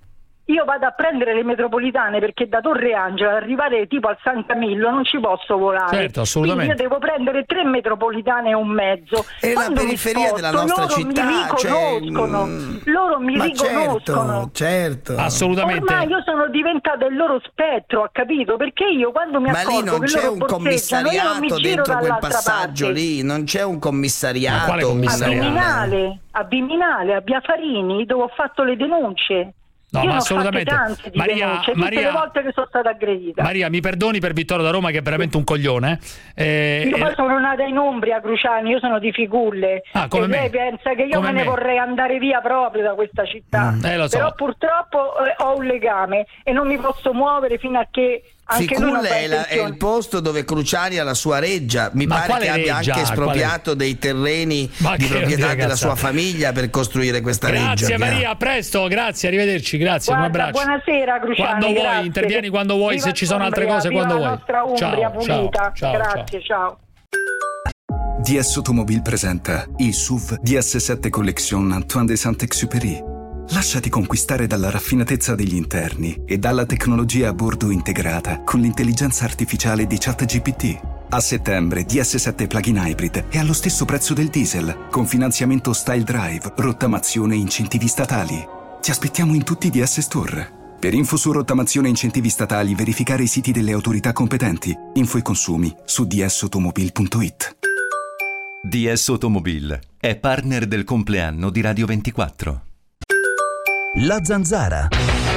io vado a prendere le metropolitane perché da Torre Angela arrivare tipo al San Camillo non ci posso volare. Certo, assolutamente. Quindi io devo prendere 3 metropolitane e un mezzo. È la periferia della nostra città, loro mi riconoscono. Certo. Assolutamente. Ormai io sono diventata il loro spettro, ha capito? Perché io quando mi accorgo lì non che c'è loro un borseggiano, io non mi commissariato giro dentro quel dall'altra passaggio parte. lì, non c'è un commissariato. Ma quale commissariato? A Viminale, a Biafarini, dove ho fatto le denunce. No, io ma ne ho assolutamente. fatte tante di denunce, tutte le volte che sono stata aggredita. Maria, mi perdoni per Vittorio da Roma che è veramente un coglione. Io poi sono nata in Umbria, Cruciani, io sono di Figulle. Come e lei pensa che io me ne vorrei andare via proprio da questa città. Lo so. Però purtroppo ho un legame e non mi posso muovere fino a che anche Ficulle è il posto dove Cruciani ha la sua reggia. Mi pare che abbia anche espropriato dei terreni di proprietà della sua famiglia per costruire questa reggia. Grazie Maria, a presto, grazie, arrivederci, grazie. Guarda, un abbraccio. Buonasera Cruciani. Quando vuoi, grazie. intervieni quando vuoi, Viva se ci sono altre Umbria, cose quando vuoi. La nostra Umbria pulita. Grazie, ciao. DS Automobile presenta il SUV DS7 Collection Antoine de Saint-Exupéry. Lasciati conquistare dalla raffinatezza degli interni e dalla tecnologia a bordo integrata con l'intelligenza artificiale di ChatGPT. A settembre DS7 Plug-in Hybrid è allo stesso prezzo del diesel, con finanziamento Style Drive, rottamazione e incentivi statali. Ti aspettiamo in tutti i DS Store. Per info su rottamazione e incentivi statali, verificare i siti delle autorità competenti. Info e consumi su dsautomobile.it. DS Automobile è partner del compleanno di Radio 24. La Zanzara.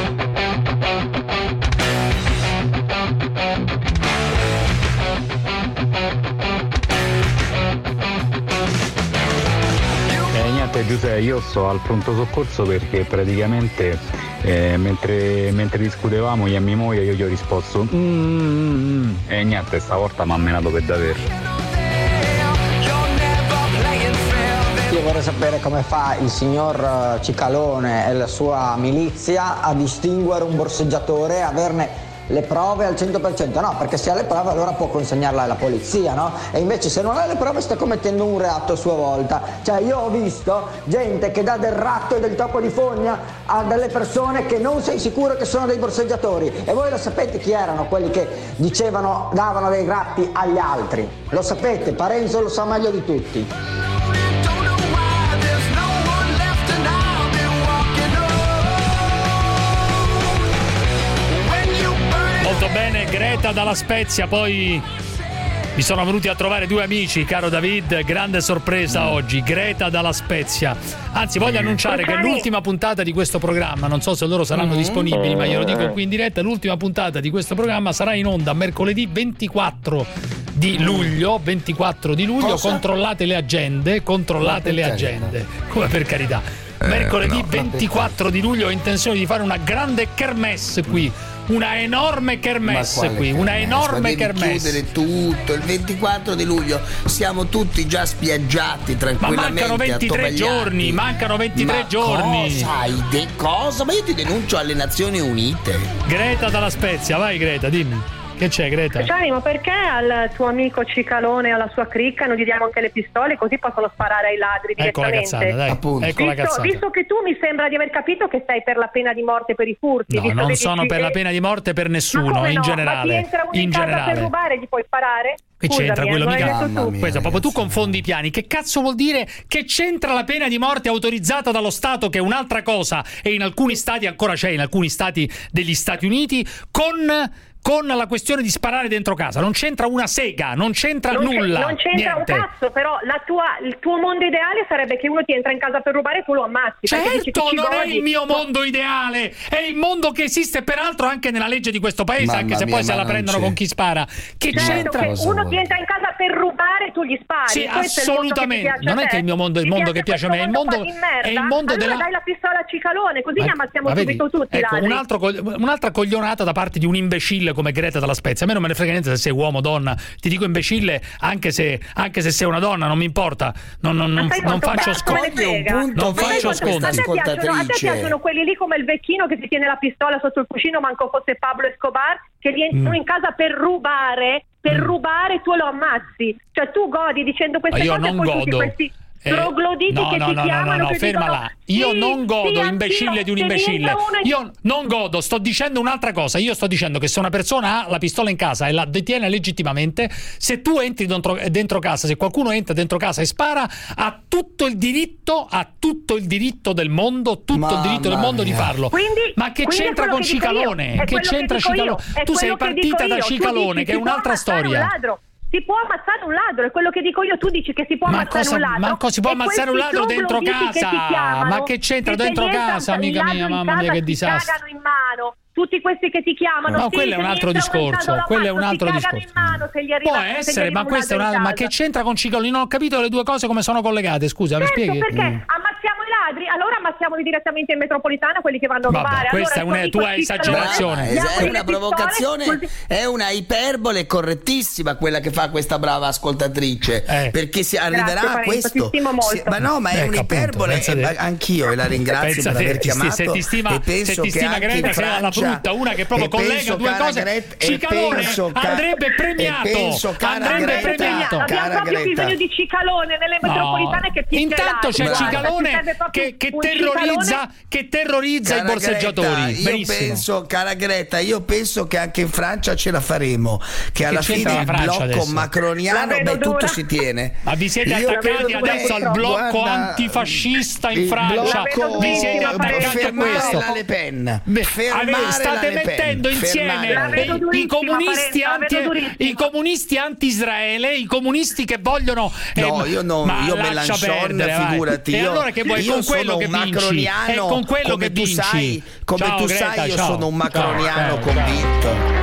Niente Giuseppe, io sto al pronto soccorso perché praticamente mentre discutevamo io e mia moglie io gli ho risposto e niente, stavolta mi ha menato per davvero. Io vorrei sapere come fa il signor Cicalone e la sua milizia a distinguere un borseggiatore, averne le prove al 100%, no, perché se ha le prove allora può consegnarla alla polizia, no? E invece se non ha le prove sta commettendo un reato a sua volta. Cioè io ho visto gente che dà del ratto e del topo di fogna a delle persone che non sei sicuro che sono dei borseggiatori, e voi lo sapete chi erano quelli che dicevano, davano dei ratti agli altri, lo sapete, Parenzo lo sa meglio di tutti. Molto bene, Greta dalla Spezia, poi mi sono venuti a trovare 2 amici, caro David, grande sorpresa oggi, Greta dalla Spezia. Anzi, voglio annunciare che l'ultima puntata di questo programma, non so se loro saranno disponibili, ma glielo dico qui in diretta, l'ultima puntata di questo programma sarà in onda mercoledì 24 di luglio, Cosa? Controllate le agende, come per carità. Mercoledì 24 di luglio ho intenzione di fare una grande kermesse qui. Una enorme kermesse qui, una enorme kermesse. Chiudere tutto il 24 di luglio, siamo tutti già spiaggiati tranquillamente. Ma mancano 23 giorni, giorni. Cosa? Ma io ti denuncio alle Nazioni Unite. Greta dalla Spezia, vai Greta, dimmi. Che c'è, Greta? Ma perché al tuo amico Cicalone e alla sua cricca non gli diamo anche le pistole, così possono sparare ai ladri direttamente? Ecco la cazzata, dai. Appunto. Visto che tu mi sembra di aver capito che sei per la pena di morte per i furti. No, non sono per la pena di morte per nessuno, in generale. Ma ti entra uno in casa per rubare, gli puoi sparare? Che c'entra quello mica? Questo, proprio tu confondi i piani. Che cazzo vuol dire che c'entra la pena di morte autorizzata dallo Stato, che è un'altra cosa, e in alcuni stati ancora c'è, in alcuni stati degli Stati Uniti, con la questione di sparare dentro casa? Non c'entra una sega, non c'entra nulla. Non c'entra niente. Un cazzo, però il tuo mondo ideale sarebbe che uno ti entra in casa per rubare e tu lo ammazzi. Certo, non è il mio mondo ideale, è il mondo che esiste peraltro anche nella legge di questo paese, anche se poi se la prendono con chi spara. Che c'entra? Che uno ti entra in casa per rubare e tu gli spari. Sì, assolutamente. Non è che il mio mondo è il mondo che piace a me, è il mondo allora della... dai la pistola a Cicalone, così ne ammazziamo subito tutti. Ecco, un'altra coglionata da parte di un imbecille come Greta dalla Spezia. A me non me ne frega niente se sei uomo o donna, ti dico imbecille anche se sei una donna, non mi importa, non faccio sconti. Non faccio sconti. A te piacciono quelli lì come il vecchino che si tiene la pistola sotto il cuscino, manco fosse Pablo Escobar, che rientrano in casa per rubare, tu lo ammazzi. Cioè tu godi dicendo queste cose, io non godo. trogloditi che ti chiamano. No, ferma là. Io non godo, imbecille di un imbecille. Io non godo, sto dicendo un'altra cosa. Io sto dicendo che se una persona ha la pistola in casa e la detiene legittimamente, se tu entri dentro casa, se qualcuno entra dentro casa e spara, ha tutto il diritto del mondo, di farlo. Ma che c'entra con Cicalone? Che c'entra Cicalone? Tu sei partita da Cicalone, che è un'altra storia. Si può ammazzare un ladro, è quello che dico io. Tu dici che si può ammazzare un ladro. Ma si può ammazzare un ladro dentro casa? Ma che c'entra dentro casa, amica mia? Mamma mia, che disastro. Ti cagano in mano. Tutti questi che ti chiamano. No, quello è un altro discorso. Può essere, ma questo è ma che c'entra con Cicalone? Non ho capito le due cose come sono collegate. Scusa, mi spieghi? Perché ammazziamo i ladri, allora ammazziamoli direttamente in metropolitana, quelli che vanno a rubare. Questa è una tua esagerazione. È una provocazione, è una iperbole correttissima quella che fa questa brava ascoltatrice, perché si arriverà a questo. Ma è un'iperbole. Anch'io la ringrazio per aver chiamato. Se ti stima Greta, sei alla frutta, una che proprio collega due cose. Cicalone andrebbe premiato. Abbiamo proprio bisogno di Cicalone nelle metropolitane che intanto c'è Cicalone che terrorizza i borseggiatori. Cara Greta, io penso che anche in Francia ce la faremo, che alla fine il blocco macroniano tutto si tiene. Ma vi siete attaccati adesso al blocco antifascista in Francia? Vi siete attaccati a questo? Le Pen. State mettendo insieme i comunisti anti-Israele, i comunisti che vogliono io Mélenchon, figurati. E allora che vuoi? Con quello che vinci, è con quello che vinci. Come tu sai, io sono un macroniano convinto.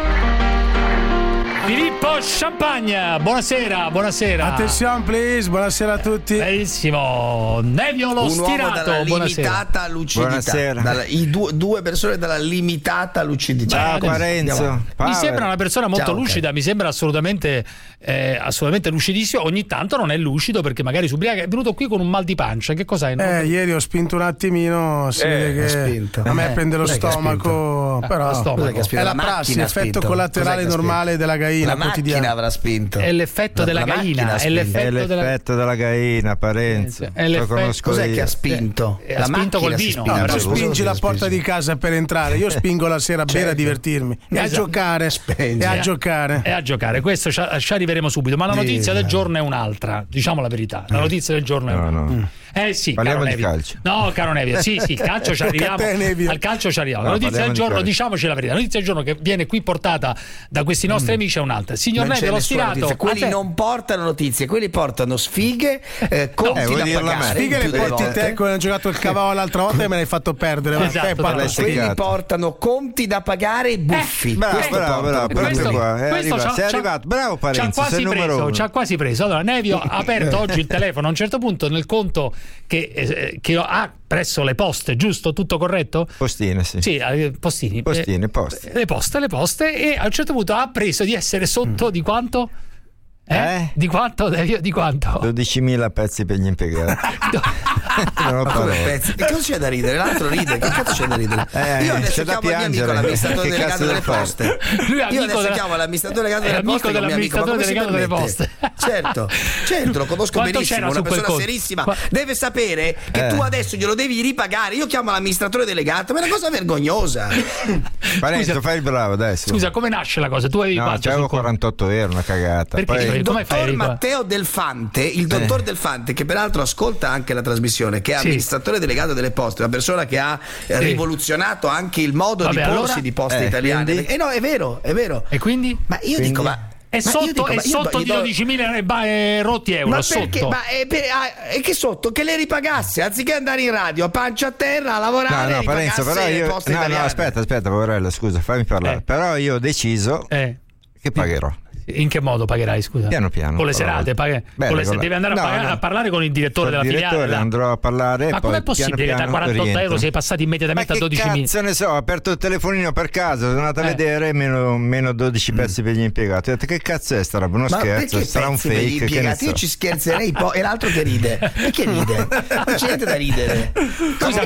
Filippo Champagne, buonasera. Attenzione please, buonasera a tutti. Benissimo. Nevio lo stirato, dalla limitata lucidità. Buonasera. Due persone dalla limitata lucidità. Parenzo. Mi sembra una persona molto lucida, mi sembra assolutamente lucidissimo. Ogni tanto non è lucido perché magari si ubriaca. È venuto qui con un mal di pancia. Che cos'hai? Ieri ho spinto un attimino, si vede che a me prende lo stomaco, però è la prassi, effetto collaterale normale della gallina. La macchina avrà spinto. È l'effetto della gallina. È l'effetto della gallina, Parenzo. Cos'è che ha spinto? Ha spinto col vino. Tu spingi la porta di casa per entrare, io spingo la sera a bere a divertirmi e a giocare. E a giocare. Questo ci arriveremo subito. Ma la notizia del giorno è un'altra. Diciamo la verità. La notizia del giorno è un'altra. Sì, parliamo di calcio. No, caro Nevio, sì, il calcio ci arriviamo. Al calcio ci arriviamo. La notizia del giorno, diciamoci la verità, la notizia del giorno che viene qui portata da questi nostri amici è un'altra. Signor Nevio, l'ho stirato. Quelli non portano notizie, quelli portano sfighe, conti da pagare. Sfighe le porti te, come ho giocato il cavallo l'altra volta e me l'hai fatto perdere. Quelli portano conti da pagare e buffi. Bravo, proprio qua. Sei arrivato, bravo Parenzo, sei numero uno. Ci ha quasi preso. Allora, Nevio ha aperto oggi il telefono a un certo punto nel conto che ha presso le poste, giusto? Tutto corretto? Postine, sì. Sì, postini. Poste. Le poste e a un certo punto ha appreso di essere sotto di quanto? Di quanto? Di quanto? 12.000 pezzi per gli impiegati. Non ho pezzi. Che cosa c'è da ridere? L'altro ride. Che cazzo c'è da ridere? Io adesso chiamo il mio amico, l'amministratore delegato delle poste. Io adesso chiamo l'amministratore delegato delle poste. Certo, lo conosco benissimo, una persona serissima. Deve sapere che tu adesso glielo devi ripagare. Io chiamo l'amministratore delegato, ma è una cosa vergognosa. Parenzo, fai il bravo, dai. Scusa, come nasce la cosa? Tu avevi quanto? C'avevo 48 euro, una cagata. Perché? Il dottor Matteo Delfante, il dottor Delfante, che peraltro ascolta anche la trasmissione, che è amministratore delegato delle poste, una persona che ha rivoluzionato anche il modo di porsi di Poste Italiane. No, è vero. E quindi? Ma io dico, è sotto di 12.000 rotti euro. Ma perché? E che sotto? Che le ripagasse anziché andare in radio a pancia a terra a lavorare. No, Parenzo, però io. No, aspetta, poverello, scusa, fammi parlare. Però io ho deciso che pagherò. In che modo pagherai, scusa? Piano. Con le serate? Devi andare a parlare con il direttore della filiale. Andrò a parlare. Ma com'è possibile che da 48 euro sei passati immediatamente a 12.000? Ma cazzo ne so, ho aperto il telefonino per caso, sono andato a vedere meno 12 pezzi per gli impiegati. Ho detto, che cazzo è sta roba? Uno scherzo, sarà un fake. Che ne so. Io ci scherzerei e l'altro che ride. Perché ride? Non c'è niente da ridere. Scusa,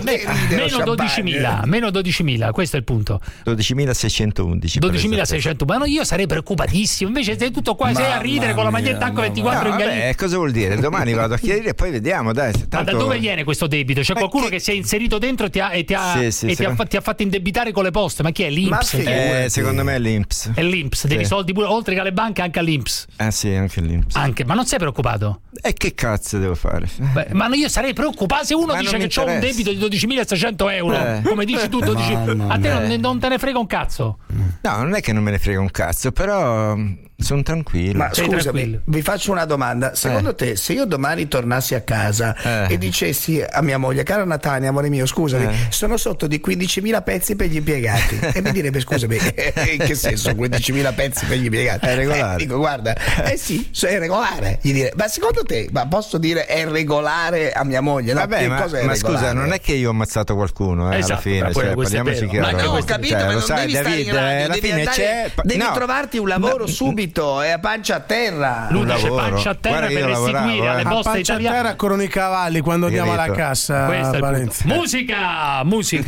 meno 12.000, questo è il punto. 12.611. 12.600, ma io sarei preoccupatissimo. Invece invece sei tutto qua, sei a ridere con la maglietta H24 in galera. Cosa vuol dire? Domani vado a chiarire e poi vediamo, dai. Tanto... Ma da dove viene questo debito? C'è qualcuno che si è inserito dentro e ti ha fatto indebitare con le poste? Ma chi è? L'Inps? Secondo me è l'Inps. È l'Inps, devi soldi pure, oltre che alle banche anche all'Inps. Sì, anche l'Inps. Ma non sei preoccupato? E che cazzo devo fare? Ma io sarei preoccupato se uno dice che ho un debito di 12.600 euro, come dici tu, 12. A te non te ne frega un cazzo. No, non è che non me ne frega un cazzo, però sono tranquillo. Ma scusami, vi faccio una domanda. Secondo te, se io domani tornassi a casa e dicessi a mia moglie: cara Natania, amore mio, scusami, sono sotto di 15.000 pezzi per gli impiegati, e mi direbbe: scusami, in che senso 15.000 pezzi per gli impiegati? È regolare. Dico: guarda, sì, è regolare. Gli dire: ma secondo te, posso dire è regolare a mia moglie? No, vabbè, ma scusa, non è che io ho ammazzato qualcuno, alla fine, parliamoci chiaro. Ma ho capito, ma non sai, devi stare in radio, alla fine devi trovarti un lavoro subito, è a pancia a terra. Lui dice pancia a terra per restituire alle poste italiane. A terra con i cavalli quando andiamo alla cassa. Musica.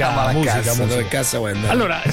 Allora,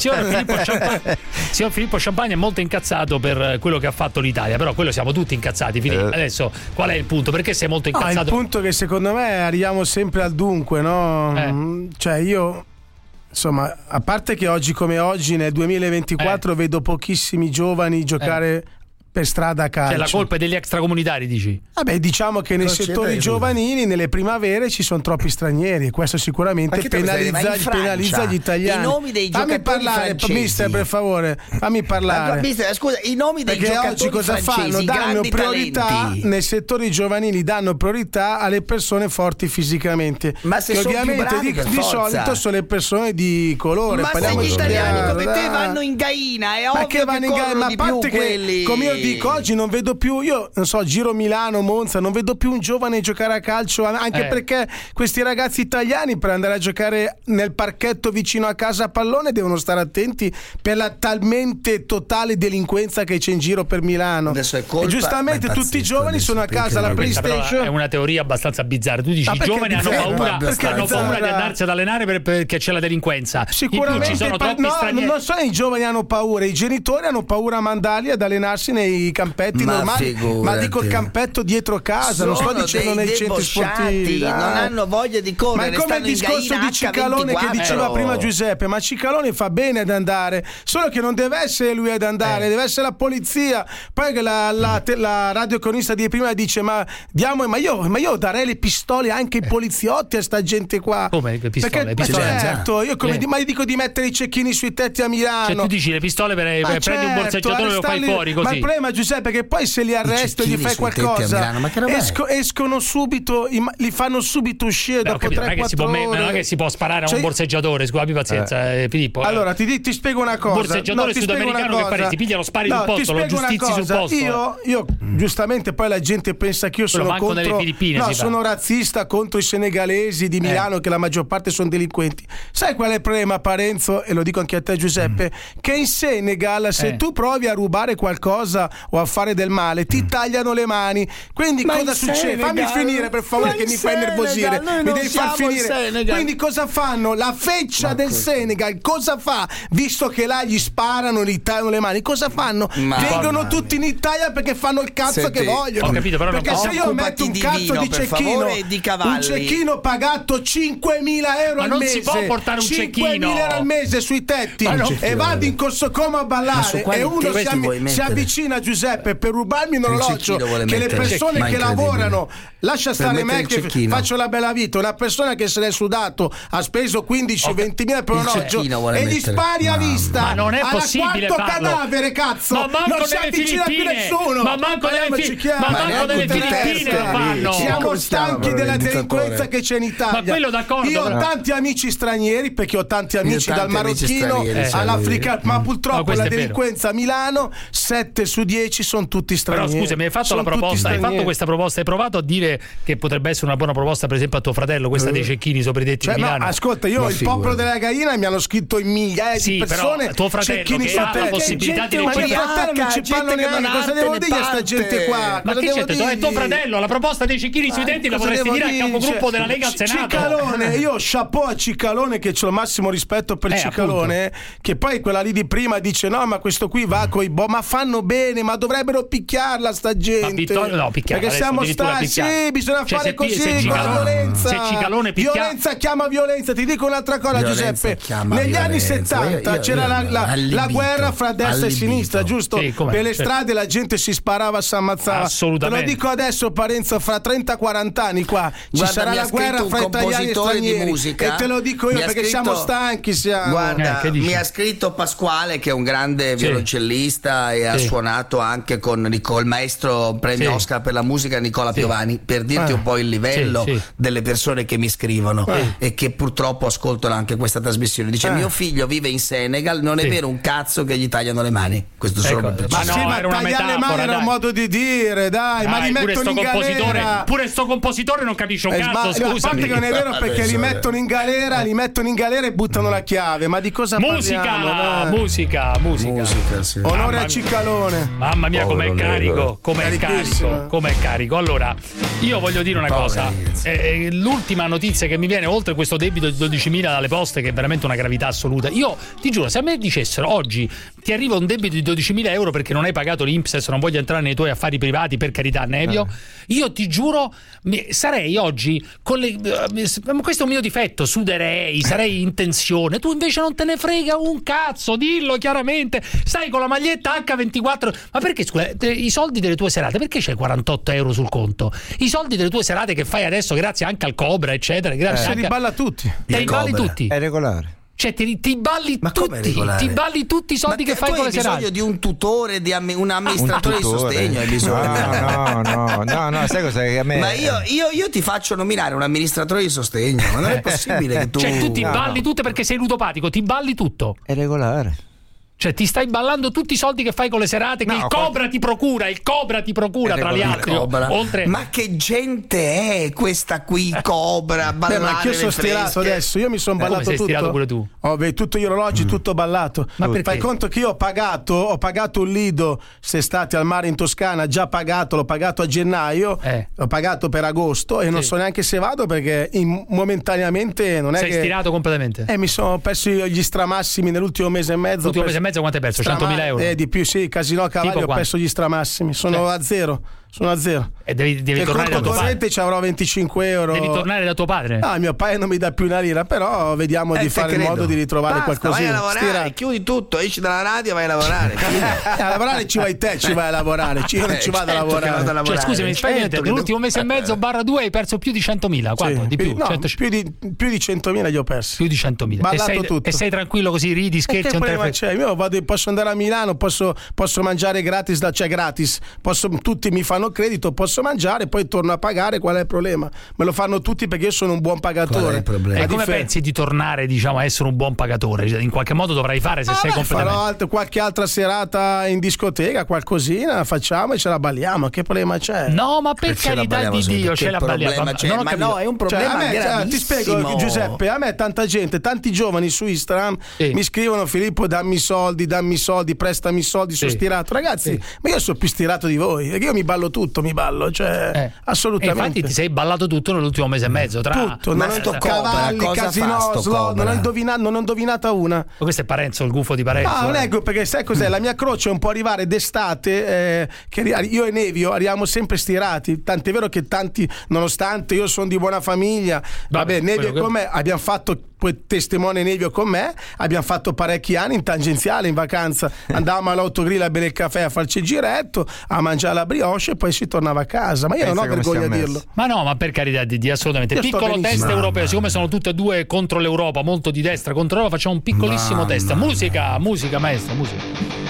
signor Filippo Champagne è molto incazzato per quello che ha fatto l'Italia, però quello siamo tutti incazzati. Adesso qual è il punto? Perché sei molto incazzato? Il punto è che secondo me arriviamo sempre al dunque, no? Cioè io, insomma, a parte che oggi come oggi nel 2024 vedo pochissimi giovani giocare per strada a calcio. Cioè la colpa è degli extracomunitari, dici? Vabbè, diciamo che nei settori giovanili, nelle primavere ci sono troppi stranieri e questo sicuramente penalizza gli italiani. I nomi dei giocatori francesi. Mister, per favore, fammi parlare. Mister, scusa, i nomi dei giocatori oggi cosa francesi, fanno? Danno priorità talenti. nei settori giovanili, danno priorità alle persone forti fisicamente. Ma se che sono ovviamente di solito sono le persone di colore. Ma se gli italiani come te vanno in gaina, è ovvio che corrono di più quelli. Come io dico, oggi non vedo più, io non so, giro Milano, Monza, non vedo più un giovane giocare a calcio, anche perché questi ragazzi italiani per andare a giocare nel parchetto vicino a casa a pallone devono stare attenti per la talmente totale delinquenza che c'è in giro per Milano. Adesso è colpa, e giustamente tutti i giovani sono a casa alla PlayStation. È una teoria abbastanza bizzarra. Tu dici i giovani hanno paura di andarsi ad allenare perché c'è la delinquenza. Sicuramente ci sono troppi stranieri. Non solo i giovani hanno paura, i genitori hanno paura a mandarli ad allenarsi nei campetti normali, ma dico il campetto dietro casa, non sto dicendo nei centri sportivi. Non hanno voglia di correre. Ma è come il discorso di Cicalone che diceva prima Giuseppe, ma Cicalone fa bene ad andare, solo che non deve essere lui ad andare, deve essere la polizia. Poi che la radiocronista di prima dice ma io darei le pistole anche ai poliziotti a sta gente qua. Come le pistole? Certo, io dico di mettere i cecchini sui tetti a Milano. Cioè tu dici le pistole prendi un borseggiatore e lo fai fuori così. Ma il problema, Giuseppe, che poi se li arresti e gli fai qualcosa escono subito, li fanno subito uscire dopo 3-4 ore. Non è che si può sparare a un borseggiatore, scusa, abbi pazienza, Filippo. Allora ti spiego una cosa. Un borseggiatore sudamericano che faresti? Piglia, lo spari sul posto, lo giustizi sul posto. Io giustamente poi la gente pensa che io sono contro sono razzista contro i senegalesi di Milano, che la maggior parte sono delinquenti. Sai qual è il problema, Parenzo? E lo dico anche a te, Giuseppe, che in Senegal se tu provi a rubare qualcosa o a fare del male ti tagliano le mani. Quindi cosa succede? Fammi finire, per favore, che mi fai nervosire. Mi devi far finire. Quindi cosa fanno? La feccia del Senegal cosa fa? Visto che là gli sparano, gli tagliano le mani, cosa fanno? Vengono tutti in Italia perché fanno il cazzo che vogliono. Ho capito, però perché se io metto un cazzo di cecchino, un cecchino pagato 5.000 euro al mese, non si può portare un cecchino 5.000 euro al mese sui tetti e vado in Corso Como a ballare e uno si avvicina a Giuseppe per rubarmi un orologio che le persone che lavorano, lascia stare me che faccio la bella vita, una persona che se l'è sudato ha speso 15-20.000 per un orologio e gli spari a vista. Ma non è possibile farlo. Cadavere, cazzo, ma manco non si avvicina più nessuno. Ma manco delle Filippine lo fanno. Siamo stanchi della delinquenza che c'è in Italia. Ma quello d'accordo. Io ho tanti amici stranieri, perché ho tanti amici dal marocchino all'africano, ma purtroppo la delinquenza a Milano 7 su 10 sono tutti stranieri. Però scusa, mi hai fatto la proposta, hai fatto questa proposta, hai provato a dire che potrebbe essere una buona proposta, per esempio a tuo fratello, questa dei cecchini sopra i tetti di Milano. No, ascolta, io il popolo della Gaina mi hanno scritto in migliaia di persone. Però tuo fratello che ha la possibilità di ma mio fratello non ci parla neanche, cosa devo dire a sta gente qua? Ma che c'è? È tuo fratello, la proposta dei cecchini sui denti la potresti dire al capogruppo della Lega al Senato. Cicalone, io chapeau a Cicalone, che c'ho il massimo rispetto per Cicalone, che poi quella lì di prima dice no, ma questo qui va coi ma fanno bene bene, ma dovrebbero picchiarla sta gente. No, picchiarla. Perché siamo stati. Sì, bisogna fare così con la violenza. Se Cicalone picchia... Violenza chiama violenza. Ti dico un'altra cosa, Giuseppe. Negli anni 70 c'era la guerra fra destra e sinistra, giusto? Sì, per le strade la gente si sparava, si ammazzava. Assolutamente. Te lo dico adesso, Parenzo, fra 30-40 anni qua ci sarà la guerra fra italiani e stranieri. Musica, e te lo dico io perché siamo stanchi. Guarda, mi ha scritto Pasquale, che è un grande violoncellista e ha suonato anche con il maestro premio Oscar per la musica Nicola Piovani, per dirti un po' il livello delle persone che mi scrivono e che purtroppo ascoltano anche questa trasmissione. Dice: mio figlio vive in Senegal, non è vero un cazzo che gli tagliano le mani. Questo solo per ma no, ma tagliare le mani era un modo di dire, dai, ma li mettono in galera. Pure sto compositore non capisce un cazzo, scusami. A parte che non è vero, perché li mettono in galera e buttano la chiave. Ma di cosa parliamo? Musica. Sì. Onore a Cicalone. Mamma mia, com'è carico. Allora, io voglio dire una cosa. L'ultima notizia che mi viene, oltre questo debito di 12.000 dalle poste, che è veramente una gravità assoluta. Io ti giuro, se a me dicessero oggi ti arriva un debito di 12.000 euro perché non hai pagato l'INPS, non voglio entrare nei tuoi affari privati, per carità, Nevio, io ti giuro sarei oggi questo è un mio difetto, suderei, sarei in tensione. Tu invece non te ne frega un cazzo, dillo chiaramente, stai con la maglietta H24. Ma perché, scusa, i soldi delle tue serate, perché c'hai 48 euro sul conto? I soldi delle tue serate che fai adesso grazie anche al Cobra eccetera, grazie li balla tutti. Te li balli tutti, è regolare. Cioè ti balli tutti i soldi che fai con le serate. Hai bisogno di un tutore, di un amministratore di sostegno, hai bisogno. No, sai cosa che a me. Ma io ti faccio nominare un amministratore di sostegno, ma non è possibile che tu. Cioè tu ti balli tutte perché sei ludopatico, ti balli tutto. È regolare. Cioè ti stai ballando tutti i soldi che fai con le serate, che il Cobra ti procura tra gli altri. Oltre... Ma che gente è questa qui, Cobra? Ma anch'io sono stirato adesso, io mi sono ballato tutto. Stirato pure tu? Tutti gli orologi, tutto ballato. Ma fai conto che io ho pagato un lido s'estate al mare in Toscana, già pagato, l'ho pagato a gennaio, l'ho pagato per agosto e non so neanche se vado perché momentaneamente non è sei stirato completamente. Mi sono perso gli stramassimi nell'ultimo mese e mezzo. Quanto hai perso? 100.000 euro? Di più, sì, Casino a Cavalli ho perso gli stramassimi. Sono a zero. E devi tornare da tuo padre. Ci avrò 25 euro. Devi tornare da tuo padre? Mio padre non mi dà più una lira, però vediamo di fare in modo di ritrovare qualcosina. Vai a lavorare, chiudi tutto, esci dalla radio, vai a lavorare. A lavorare ci vai te, ci vai a lavorare. Io non ci vado a lavorare. Cioè, scusami, l'ultimo mese e mezzo /2 hai perso più di 100.000. Quanto? Di più? Più di 100.000 li ho persi. Più di 100.000. E sei tranquillo così, ridi, scherzi? Io posso andare a Milano, posso mangiare gratis, tutti mi fanno credito, posso mangiare, poi torno a pagare. Qual è il problema? Me lo fanno tutti perché io sono un buon pagatore. E come pensi di tornare, a essere un buon pagatore? In qualche modo dovrai fare, se sei completamente. Farò qualche altra serata in discoteca, qualcosina facciamo e ce la balliamo. Che problema c'è? No, ma per carità di Dio, ce la balliamo. Ma no, è un problema. Ti spiego, Giuseppe, a me tanta gente, tanti giovani su Instagram mi scrivono: Filippo, dammi soldi, prestami soldi, sono stirato. Ragazzi, ma io sono più stirato di voi, perché io mi ballo tutto, assolutamente. Infatti ti sei ballato tutto nell'ultimo mese e mezzo, tutto, non ho cavalli, casino, slot, non ho indovinata una. Ma questo è Parenzo, il gufo di Parenzo. Non ecco, perché sai cos'è? La mia croce è un po' arrivare d'estate, che io e Nevio arriviamo sempre stirati, tant'è vero che tanti, nonostante io sono di buona famiglia, Nevio con me abbiamo fatto, poi testimone Nevio con me, abbiamo fatto parecchi anni in tangenziale, in vacanza, andavamo all'autogrill a bere il caffè, a farci il giretto, a mangiare la brioche e poi si tornava a casa. Ma io non ho vergogna a dirlo. Ma no, ma per carità di assolutamente. Io piccolo test europeo, siccome sono tutte e due contro l'Europa, molto di destra contro l'Europa, facciamo un piccolissimo test. Musica maestro, musica.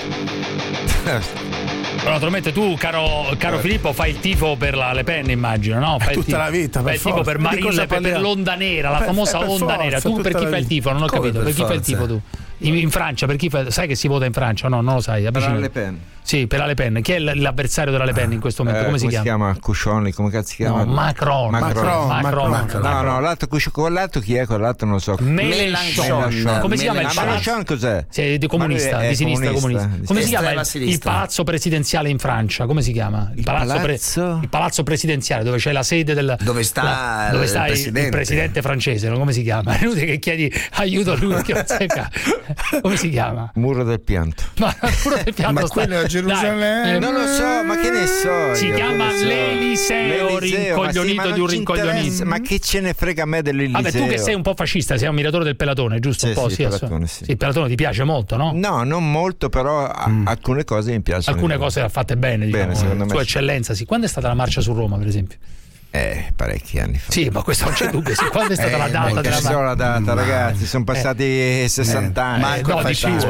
Naturalmente tu, caro Filippo, fai il tifo per la Le Pen, immagino, no? Fai tutta la vita, fai il tifo per Marine, per l'onda nera, la famosa onda nera. Tu per chi fai il tifo? Non ho capito, per chi fai il tifo tu? In Francia, per chi sai che si vota in Francia? No, non lo sai. Per la Le Pen. Sì, per la Le Pen. Chi è l'avversario della LePen in questo momento? Come si chiama? Cuscioni, come cazzo si chiama? No, Macron. No, l'altro chi è? Quell'altro non lo so. Mélenchon. Come si chiama il Mélenchon? Cos'è? Sì, di comunista, di sinistra comunista. Come si chiama il palazzo presidenziale in Francia? Come si chiama? Il palazzo presidenziale, dove c'è la sede del dove sta il presidente francese, come si chiama? È inutile che chiedi aiuto a lui che Come si chiama? Muro del Pianto. Ma quello è a Gerusalemme. Non lo so, ma che ne so. Si chiama l'Eliseo, rincoglionito di un rincoglionito. Ma che ce ne frega a me dell'Eliseo? Vabbè, tu che sei un po' fascista, sei un miratore del Pelatone, giusto? Sì, un po', sì, Pelatone, sì. Il Pelatone ti piace molto, no? No, non molto, però alcune cose mi piacciono. Alcune cose le ha fatte bene, diciamo. Secondo me. Sua eccellenza, sì. Quando è stata la marcia su Roma, per esempio? Parecchi anni fa. Sì, ma questo non c'è dubbio. Quando è stata la data della marcia? La data, ragazzi, sono passati 60 anni. Manco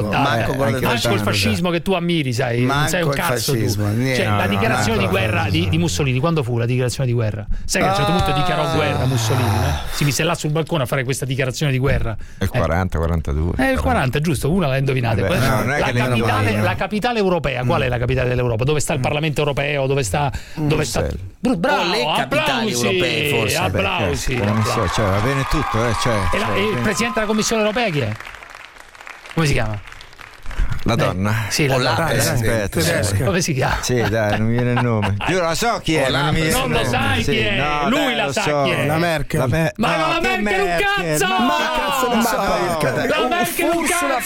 il fascismo che tu ammiri, sai, non sei un cazzo tu. La dichiarazione di guerra di Mussolini, quando fu la dichiarazione di guerra? Sai che a un certo punto dichiarò guerra Mussolini, si mise là sul balcone a fare questa dichiarazione di guerra. Il 40-42. Il 40, giusto, una la indovinate. La capitale europea, qual è la capitale dell'Europa? Dove sta il Parlamento europeo? Dove sta bravo, le capitali europee, forse. Applausi. Non so, va bene tutto. Il presidente della Commissione europea chi è? Come si chiama? La donna? Sì, la donna. Aspetta. Come si chiama? Sì, dai, non mi viene il nome. Io la so chi è. Non lo sai chi è. No, lui la sa chi è. La Merkel. Ma non la Merkel un cazzo! Ma cazzo ne so. La Merkel un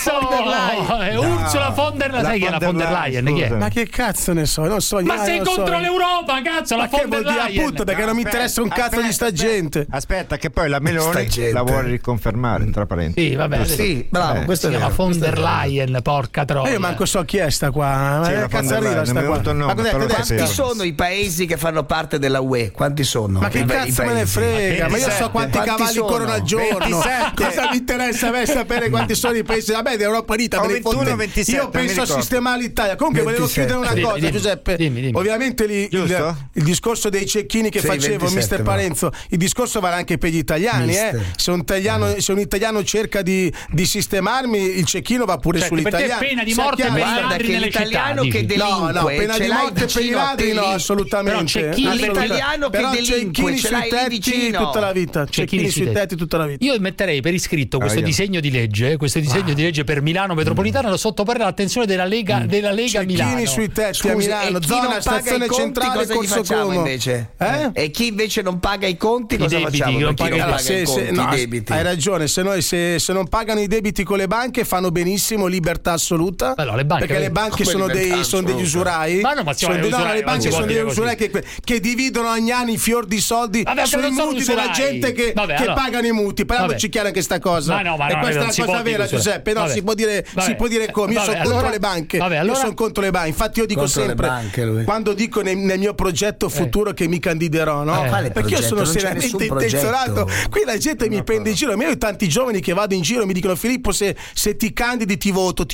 cazzo! Ursula von der Leyen. Sai chi è la von der Leyen? Chi è? Ma che cazzo ne so? Non so. Ma sei contro l'Europa, cazzo, la von der Leyen. Appunto, perché non mi interessa un cazzo di sta gente. Aspetta, che poi la Meloni la vuole riconfermare, tra parentesi. Sì, vabbè. Sì, bravo, questo si chiama von der Leyen, porca troia. Io manco so chi è sta qua. Ma che cazzo arriva sta qua? Quanti sono i paesi che fanno parte della UE? Quanti sono? Ma che cazzo me ne frega? Ma io so quanti cavalli corrono al giorno. Cosa mi interessa a me sapere quanti sono i paesi? Vabbè, d'Europa Unita. 21, 27, io penso a sistemare l'Italia. Comunque 27. Volevo chiedere una cosa, Giuseppe. Dimmi. Ovviamente il discorso dei cecchini che facevo, 27, mister Parenzo, il discorso vale anche per gli italiani. Se un italiano cerca di sistemarmi, il cecchino va pure sull'italiano. Perché pena di morte per i ladri nelle l'italiano città, che delinque, no, pena di morte per i ladri no, assolutamente. Però l'italiano che delinque ce l'hai lì vicino tutta la vita. Cecchini sui tetti tutta la vita. Io metterei per iscritto questo disegno di legge, per Milano metropolitana, lo sottoporrei all'attenzione della Lega Milano. Cecchini sui tetti a Milano, zona stazione centrale, Corso Como. Invece? E chi invece non paga i conti, cosa facciamo? Non paga i debiti. Hai ragione, se non pagano i debiti con le banche fanno benissimo, libertà assoluta. Perché le banche sono degli usurai. Le banche sono degli usurai che dividono ogni anno i fior di soldi sui mutui della gente che pagano i mutui. Parliamoci chiaro anche sta cosa. E questa è una cosa vera, Giuseppe. No, si può dire come. Io sono contro le banche. Io sono contro le banche. Infatti io dico sempre, quando dico nel mio progetto futuro che mi candiderò, no? Perché io sono seriamente intenzionato. Qui la gente mi prende in giro. Io ho tanti giovani che vado in giro e mi dicono: Filippo, se ti candidi ti voto.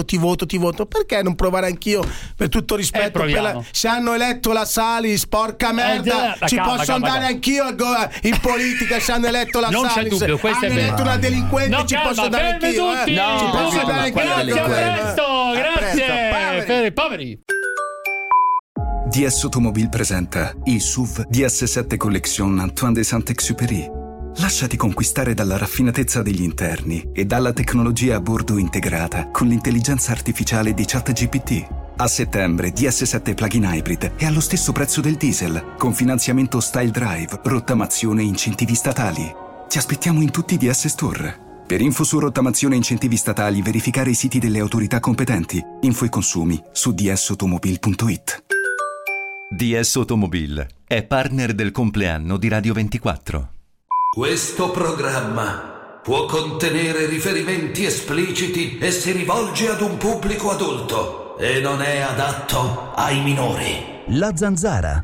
Perché non provare anch'io, per tutto rispetto, se hanno eletto la Salis, porca merda, ci posso andare anch'io in politica. Se hanno eletto la Salis, hanno eletto una delinquente, ci posso andare anch'io. Ci posso andare anch'io. Grazie, poveri. DS Automobile presenta il SUV DS7 Collection Antoine de Saint-Exupéry. Lasciati conquistare dalla raffinatezza degli interni e dalla tecnologia a bordo integrata con l'intelligenza artificiale di ChatGPT. A settembre DS7 Plug-in Hybrid è allo stesso prezzo del diesel, con finanziamento Style Drive, rottamazione e incentivi statali. Ti aspettiamo in tutti i DS Store. Per info su rottamazione e incentivi statali, verificare i siti delle autorità competenti. Info e consumi su dsautomobile.it. DS Automobile è partner del compleanno di Radio 24. Questo programma può contenere riferimenti espliciti e si rivolge ad un pubblico adulto e non è adatto ai minori. La Zanzara.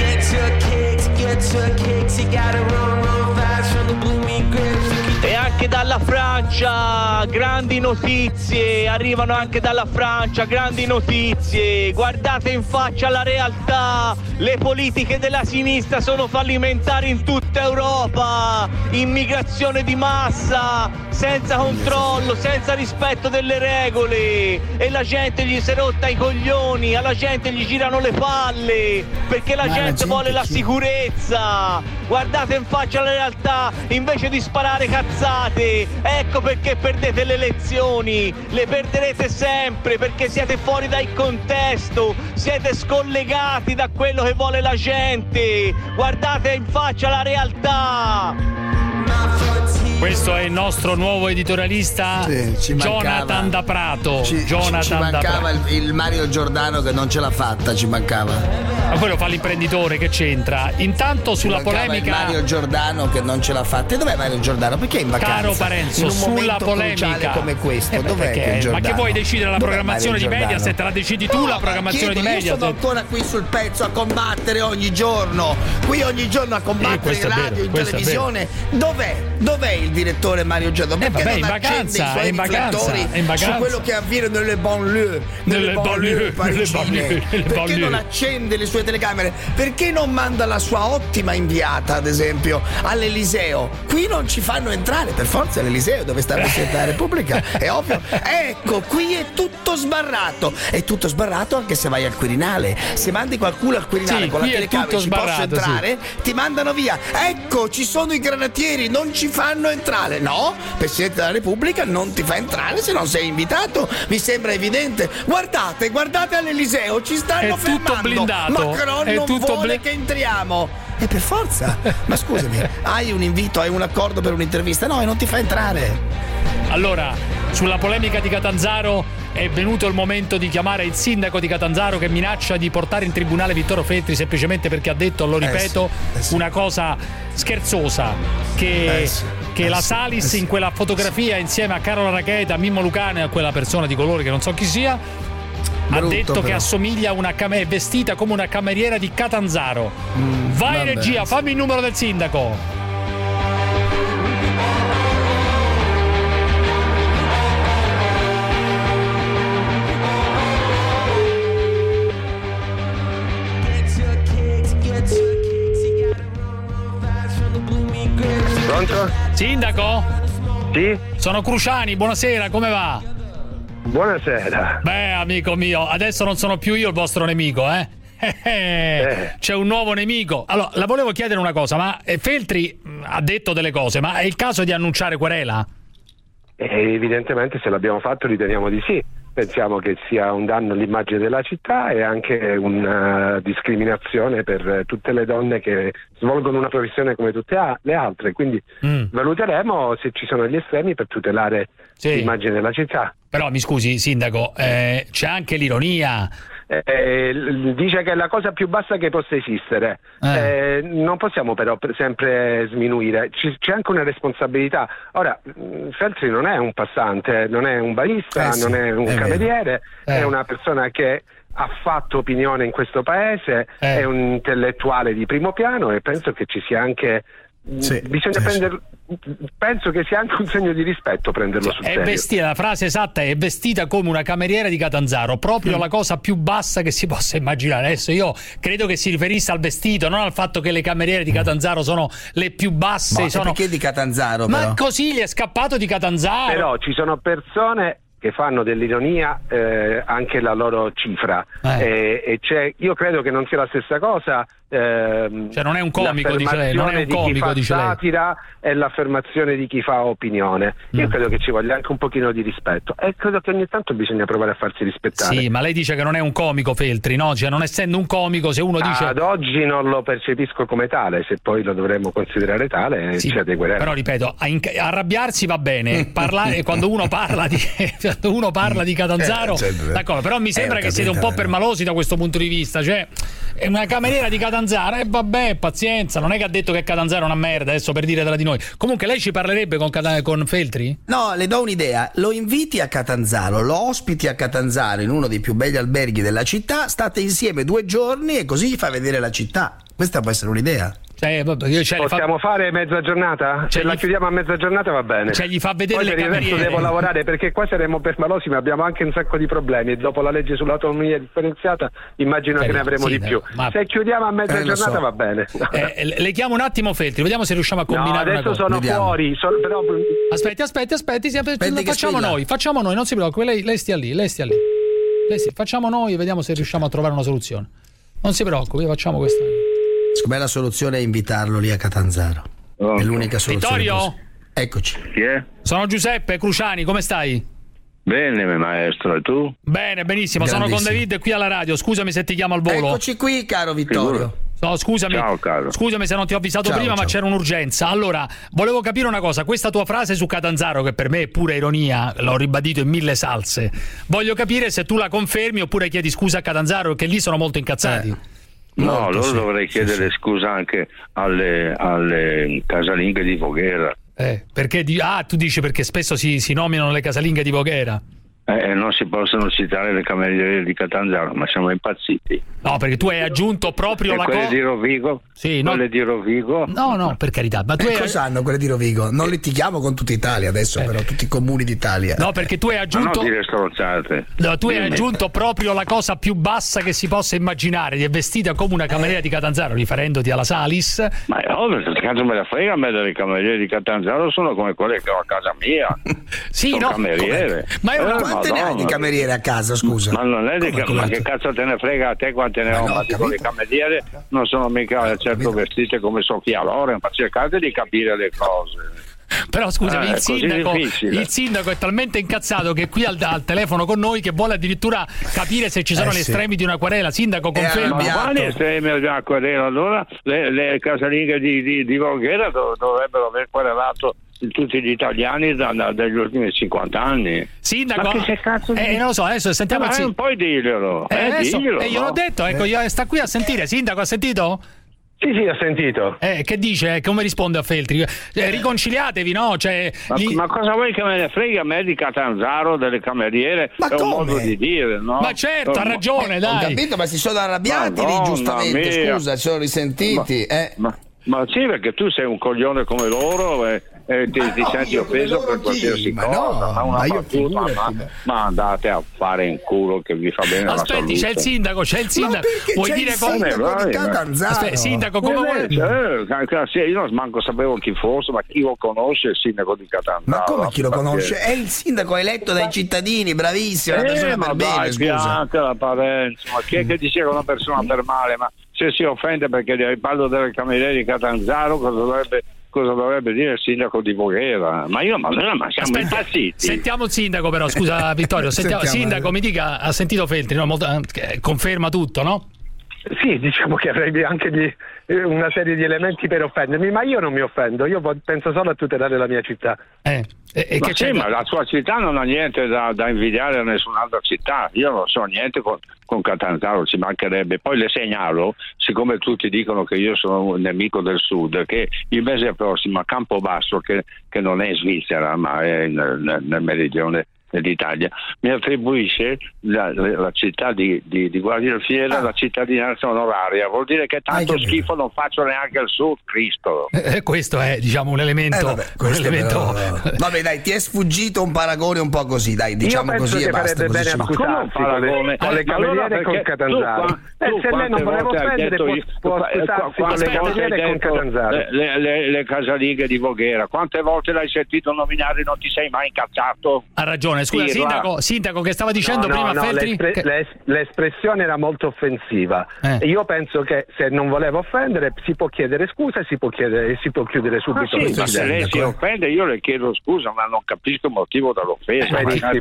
E anche dalla Francia, grandi notizie, arrivano anche dalla Francia, grandi notizie. Guardate in faccia la realtà, le politiche della sinistra sono fallimentari in tutta Europa. Immigrazione di massa, senza controllo, senza rispetto delle regole. E la gente gli si è rotta i coglioni, alla gente gli girano le palle, perché la gente vuole la sicurezza. Guardate in faccia la realtà, invece di sparare cazzate. Ecco perché perdete le elezioni, le perderete sempre, perché siete fuori dal contesto, siete scollegati da quello che vuole la gente. Guardate in faccia la realtà. Questo è il nostro nuovo editorialista, Jonathan da Prato. Ci mancava il Mario Giordano che non ce l'ha fatta, ci mancava. Ma quello fa l'imprenditore, che c'entra? Intanto sulla polemica. Il Mario Giordano che non ce l'ha fatta. E dov'è Mario Giordano? Perché è in vacanza? Caro Parenzo, sulla polemica come questo, dov'è perché? Ma che vuoi decidere la programmazione di Mediaset? La decidi tu la programmazione di Mediaset? Io sono ancora qui sul pezzo a combattere ogni giorno. Qui ogni giorno a combattere in radio, in televisione. Dov'è il direttore Mario Giordano? Perché non accende i suoi riflettori su quello che avviene nelle banlieue parigine? Perché non accende le sue telecamere? Perché non manda la sua ottima inviata, ad esempio, all'Eliseo? Qui non ci fanno entrare, per forza all'Eliseo dove sta il Presidente della Repubblica, è ovvio. Ecco, qui è tutto sbarrato. È tutto sbarrato anche se vai al Quirinale. Se mandi qualcuno al Quirinale con la telecamera ci posso entrare, ti mandano via. Ecco, ci sono i granatieri, non ci fanno entrare. No, Presidente della Repubblica non ti fa entrare se non sei invitato. Mi sembra evidente. Guardate all'Eliseo, ci stanno fermando. Tutto blindato. Macron non vuole che entriamo. E per forza. Ma scusami, hai un invito, hai un accordo per un'intervista? No, e non ti fa entrare. Allora, sulla polemica di Catanzaro è venuto il momento di chiamare il sindaco di Catanzaro, che minaccia di portare in tribunale Vittorio Feltri semplicemente perché ha detto, lo ripeto, una cosa scherzosa, che la Salis in quella fotografia insieme a Carola Rackete, a Mimmo Lucane e a quella persona di colore che non so chi sia, ha detto che assomiglia a è vestita come una cameriera di Catanzaro. Vai regia, fammi il numero del sindaco. Pronto? Sindaco? Sì? Sono Cruciani, buonasera, come va? Buonasera. Beh, amico mio, adesso non sono più io il vostro nemico, C'è un nuovo nemico. Allora, la volevo chiedere una cosa, ma Feltri ha detto delle cose, ma è il caso di annunciare querela? Evidentemente, se l'abbiamo fatto, riteniamo di sì. Pensiamo che sia un danno all'immagine della città e anche una discriminazione per tutte le donne che svolgono una professione come tutte le altre, quindi valuteremo se ci sono gli estremi per tutelare l'immagine della città. Però mi scusi, sindaco, c'è anche l'ironia. Dice che è la cosa più bassa che possa esistere. Non possiamo però sempre sminuire, c'è anche una responsabilità. Ora, Feltri non è un passante, non è un barista, non è un cameriere, è una persona che ha fatto opinione in questo paese, è un intellettuale di primo piano e penso che ci sia anche bisogna prenderlo. Penso che sia anche un segno di rispetto prenderlo sul serio. È vestita, la frase esatta è vestita come una cameriera di Catanzaro, proprio la cosa più bassa che si possa immaginare. Adesso io credo che si riferisse al vestito, non al fatto che le cameriere di Catanzaro sono le più basse. Perché di Catanzaro? Ma così gli è scappato di Catanzaro. Però ci sono persone che fanno dell'ironia anche la loro cifra e io credo che non sia la stessa cosa. Cioè non è un comico, dice lei, non è un comico, dice lei. Satira è l'affermazione di chi fa opinione. Io credo che ci voglia anche un pochino di rispetto e credo che ogni tanto bisogna provare a farsi rispettare. Sì, ma lei dice che non è un comico Feltri, no? Cioè non essendo un comico, se uno dice ad oggi non lo percepisco come tale, se poi lo dovremmo considerare tale ci adegueremo. Però ripeto, arrabbiarsi va bene, parlare quando uno parla di Catanzaro, d'accordo, però mi sembra che siete un po' permalosi da questo punto di vista, cioè è una cameriera di Catanzaro, vabbè, pazienza, non è che ha detto che Catanzaro è una merda, adesso per dire tra di noi. Comunque lei ci parlerebbe con Feltri? No, le do un'idea, lo inviti a Catanzaro, lo ospiti a Catanzaro in uno dei più belli alberghi della città, state insieme 2 giorni e così gli fa vedere la città. Questa può essere un'idea. Possiamo fare mezza giornata? Se la chiudiamo a mezza giornata va bene. Cioè gli fa vedere poi le cameriere. Poi per il resto devo lavorare perché qua saremo permalosi, ma abbiamo anche un sacco di problemi e dopo la legge sull'autonomia differenziata immagino che ne avremo di più. Se chiudiamo a mezza giornata va bene. Le chiamo un attimo Feltri, vediamo se riusciamo a combinare una cosa. Adesso sono fuori, però... Aspetti, facciamo noi, non si preoccupi, lei stia lì. Facciamo noi e vediamo se riusciamo a trovare una soluzione. Non si preoccupi, facciamo questa. Secondo me la soluzione è invitarlo lì a Catanzaro. È l'unica soluzione. Vittorio? Eccoci. Chi è? Sono Giuseppe Cruciani, come stai? Bene, maestro, e tu? Bene, benissimo. Sono con David qui alla radio. Scusami se ti chiamo al volo. Eccoci qui, caro Vittorio. No, scusami. Ciao, caro. Scusami se non ti ho avvisato prima, ma c'era un'urgenza. Allora, volevo capire una cosa. Questa tua frase su Catanzaro, che per me è pura ironia, l'ho ribadito in 1000 salse. Voglio capire se tu la confermi oppure chiedi scusa a Catanzaro, che lì sono molto incazzati. No, loro dovrei chiedere scusa anche alle casalinghe di Voghera. Perché tu dici perché spesso si nominano le casalinghe di Voghera. Non si possono citare le cameriere di Catanzaro, ma siamo impazziti. No, perché tu hai aggiunto proprio la quelle di Rovigo? Sì, no. Quelle di Rovigo? No, per carità. Ma tu cosa hanno quelle di Rovigo? Non litighiamo con tutta Italia adesso, però tutti i comuni d'Italia. No, perché tu hai aggiunto. Ma non dire stronzate. No, tu hai aggiunto proprio la cosa più bassa che si possa immaginare. Ti è vestita come una cameriera di Catanzaro, riferendoti alla Salis. Ma che cazzo me la frega a me delle cameriere di Catanzaro? Sono come quelle che ho a casa mia. Sì, sono cameriere. Ma quante ne hai di cameriere a casa, scusa? Ma non è ma che cazzo te ne frega a te quante ne ho? Ma dico, le cameriere non sono mica certo vestite come Sofia Loren, ma cercate di capire le cose. Però scusami, il sindaco è talmente incazzato che qui al telefono con noi che vuole addirittura capire se ci sono gli estremi di una querela. Sindaco, conferma. Ma quali estremi di una querela? Allora le casalinghe di Voghera dovrebbero aver querelato tutti gli italiani dagli ultimi 50 anni. Sindaco, ma che cazzo non lo so, adesso sentiamo non puoi dirglielo. Diglielo, io l'ho detto, ecco, sta qui a sentire. Sindaco, ha sentito? Sì, ho sentito. Che dice? Come risponde a Feltri? Riconciliatevi, no? Ma cosa vuoi che me ne frega a me di Catanzaro, delle cameriere? Ma è un modo di dire, no? Ma certo, ha ragione, dai. Ho capito, ma si sono arrabbiati lì, giustamente. Scusa, si sono risentiti. Ma sì, perché tu sei un coglione come loro ti senti offeso per qualsiasi cosa. Ma andate a fare in culo che vi fa bene la salute. Aspetti, c'è il sindaco. Vuoi dire come? Sindaco, come vuoi? Io non manco sapevo chi fosse, ma chi lo conosce il sindaco di Catanzaro? Ma come chi lo conosce? È il sindaco eletto dai cittadini, bravissimo, una persona per bene, scusa. La Parenzo, ma chi è che dice che una persona per male? Ma se si offende perché parlo delle cameriere di Catanzaro, cosa dovrebbe dire il sindaco di Voghera? Ma siamo impazziti. Sentiamo il sindaco, però, scusa Vittorio. Sindaco, mi dica, ha sentito Feltri, no? Conferma tutto, no? Sì, diciamo che avrei anche una serie di elementi per offendermi, ma io non mi offendo, io penso solo a tutelare la mia città. Ma la sua città non ha niente da invidiare a nessun'altra città. Io non so niente con Catanzaro, ci mancherebbe. Poi le segnalo, siccome tutti dicono che io sono un nemico del sud, che il mese prossimo a Campobasso, che non è in Svizzera ma è nel meridione dell'Italia, mi attribuisce la città di Guardia Fiera la cittadinanza onoraria. Vuol dire che tanto schifo non faccio neanche al sud, Cristo. Questo è, diciamo, un elemento. Vabbè, dai, ti è sfuggito un paragone un po' così, dai, diciamo così e basta. Bene a scusarsi con le cameriere con Catanzaro. Se lei non voleva offendere può scusarsi con le cameriere con Catanzaro. Le casalinghe di Voghera, quante volte l'hai sentito nominare e non ti sei mai incazzato? Ha ragione. Scusa, sindaco, che stava dicendo prima Feltri? L'espressione era molto offensiva. Io penso che se non voleva offendere si può chiedere scusa e si può chiudere subito. Ma se lei si offende io le chiedo scusa, ma non capisco il motivo dell'offesa.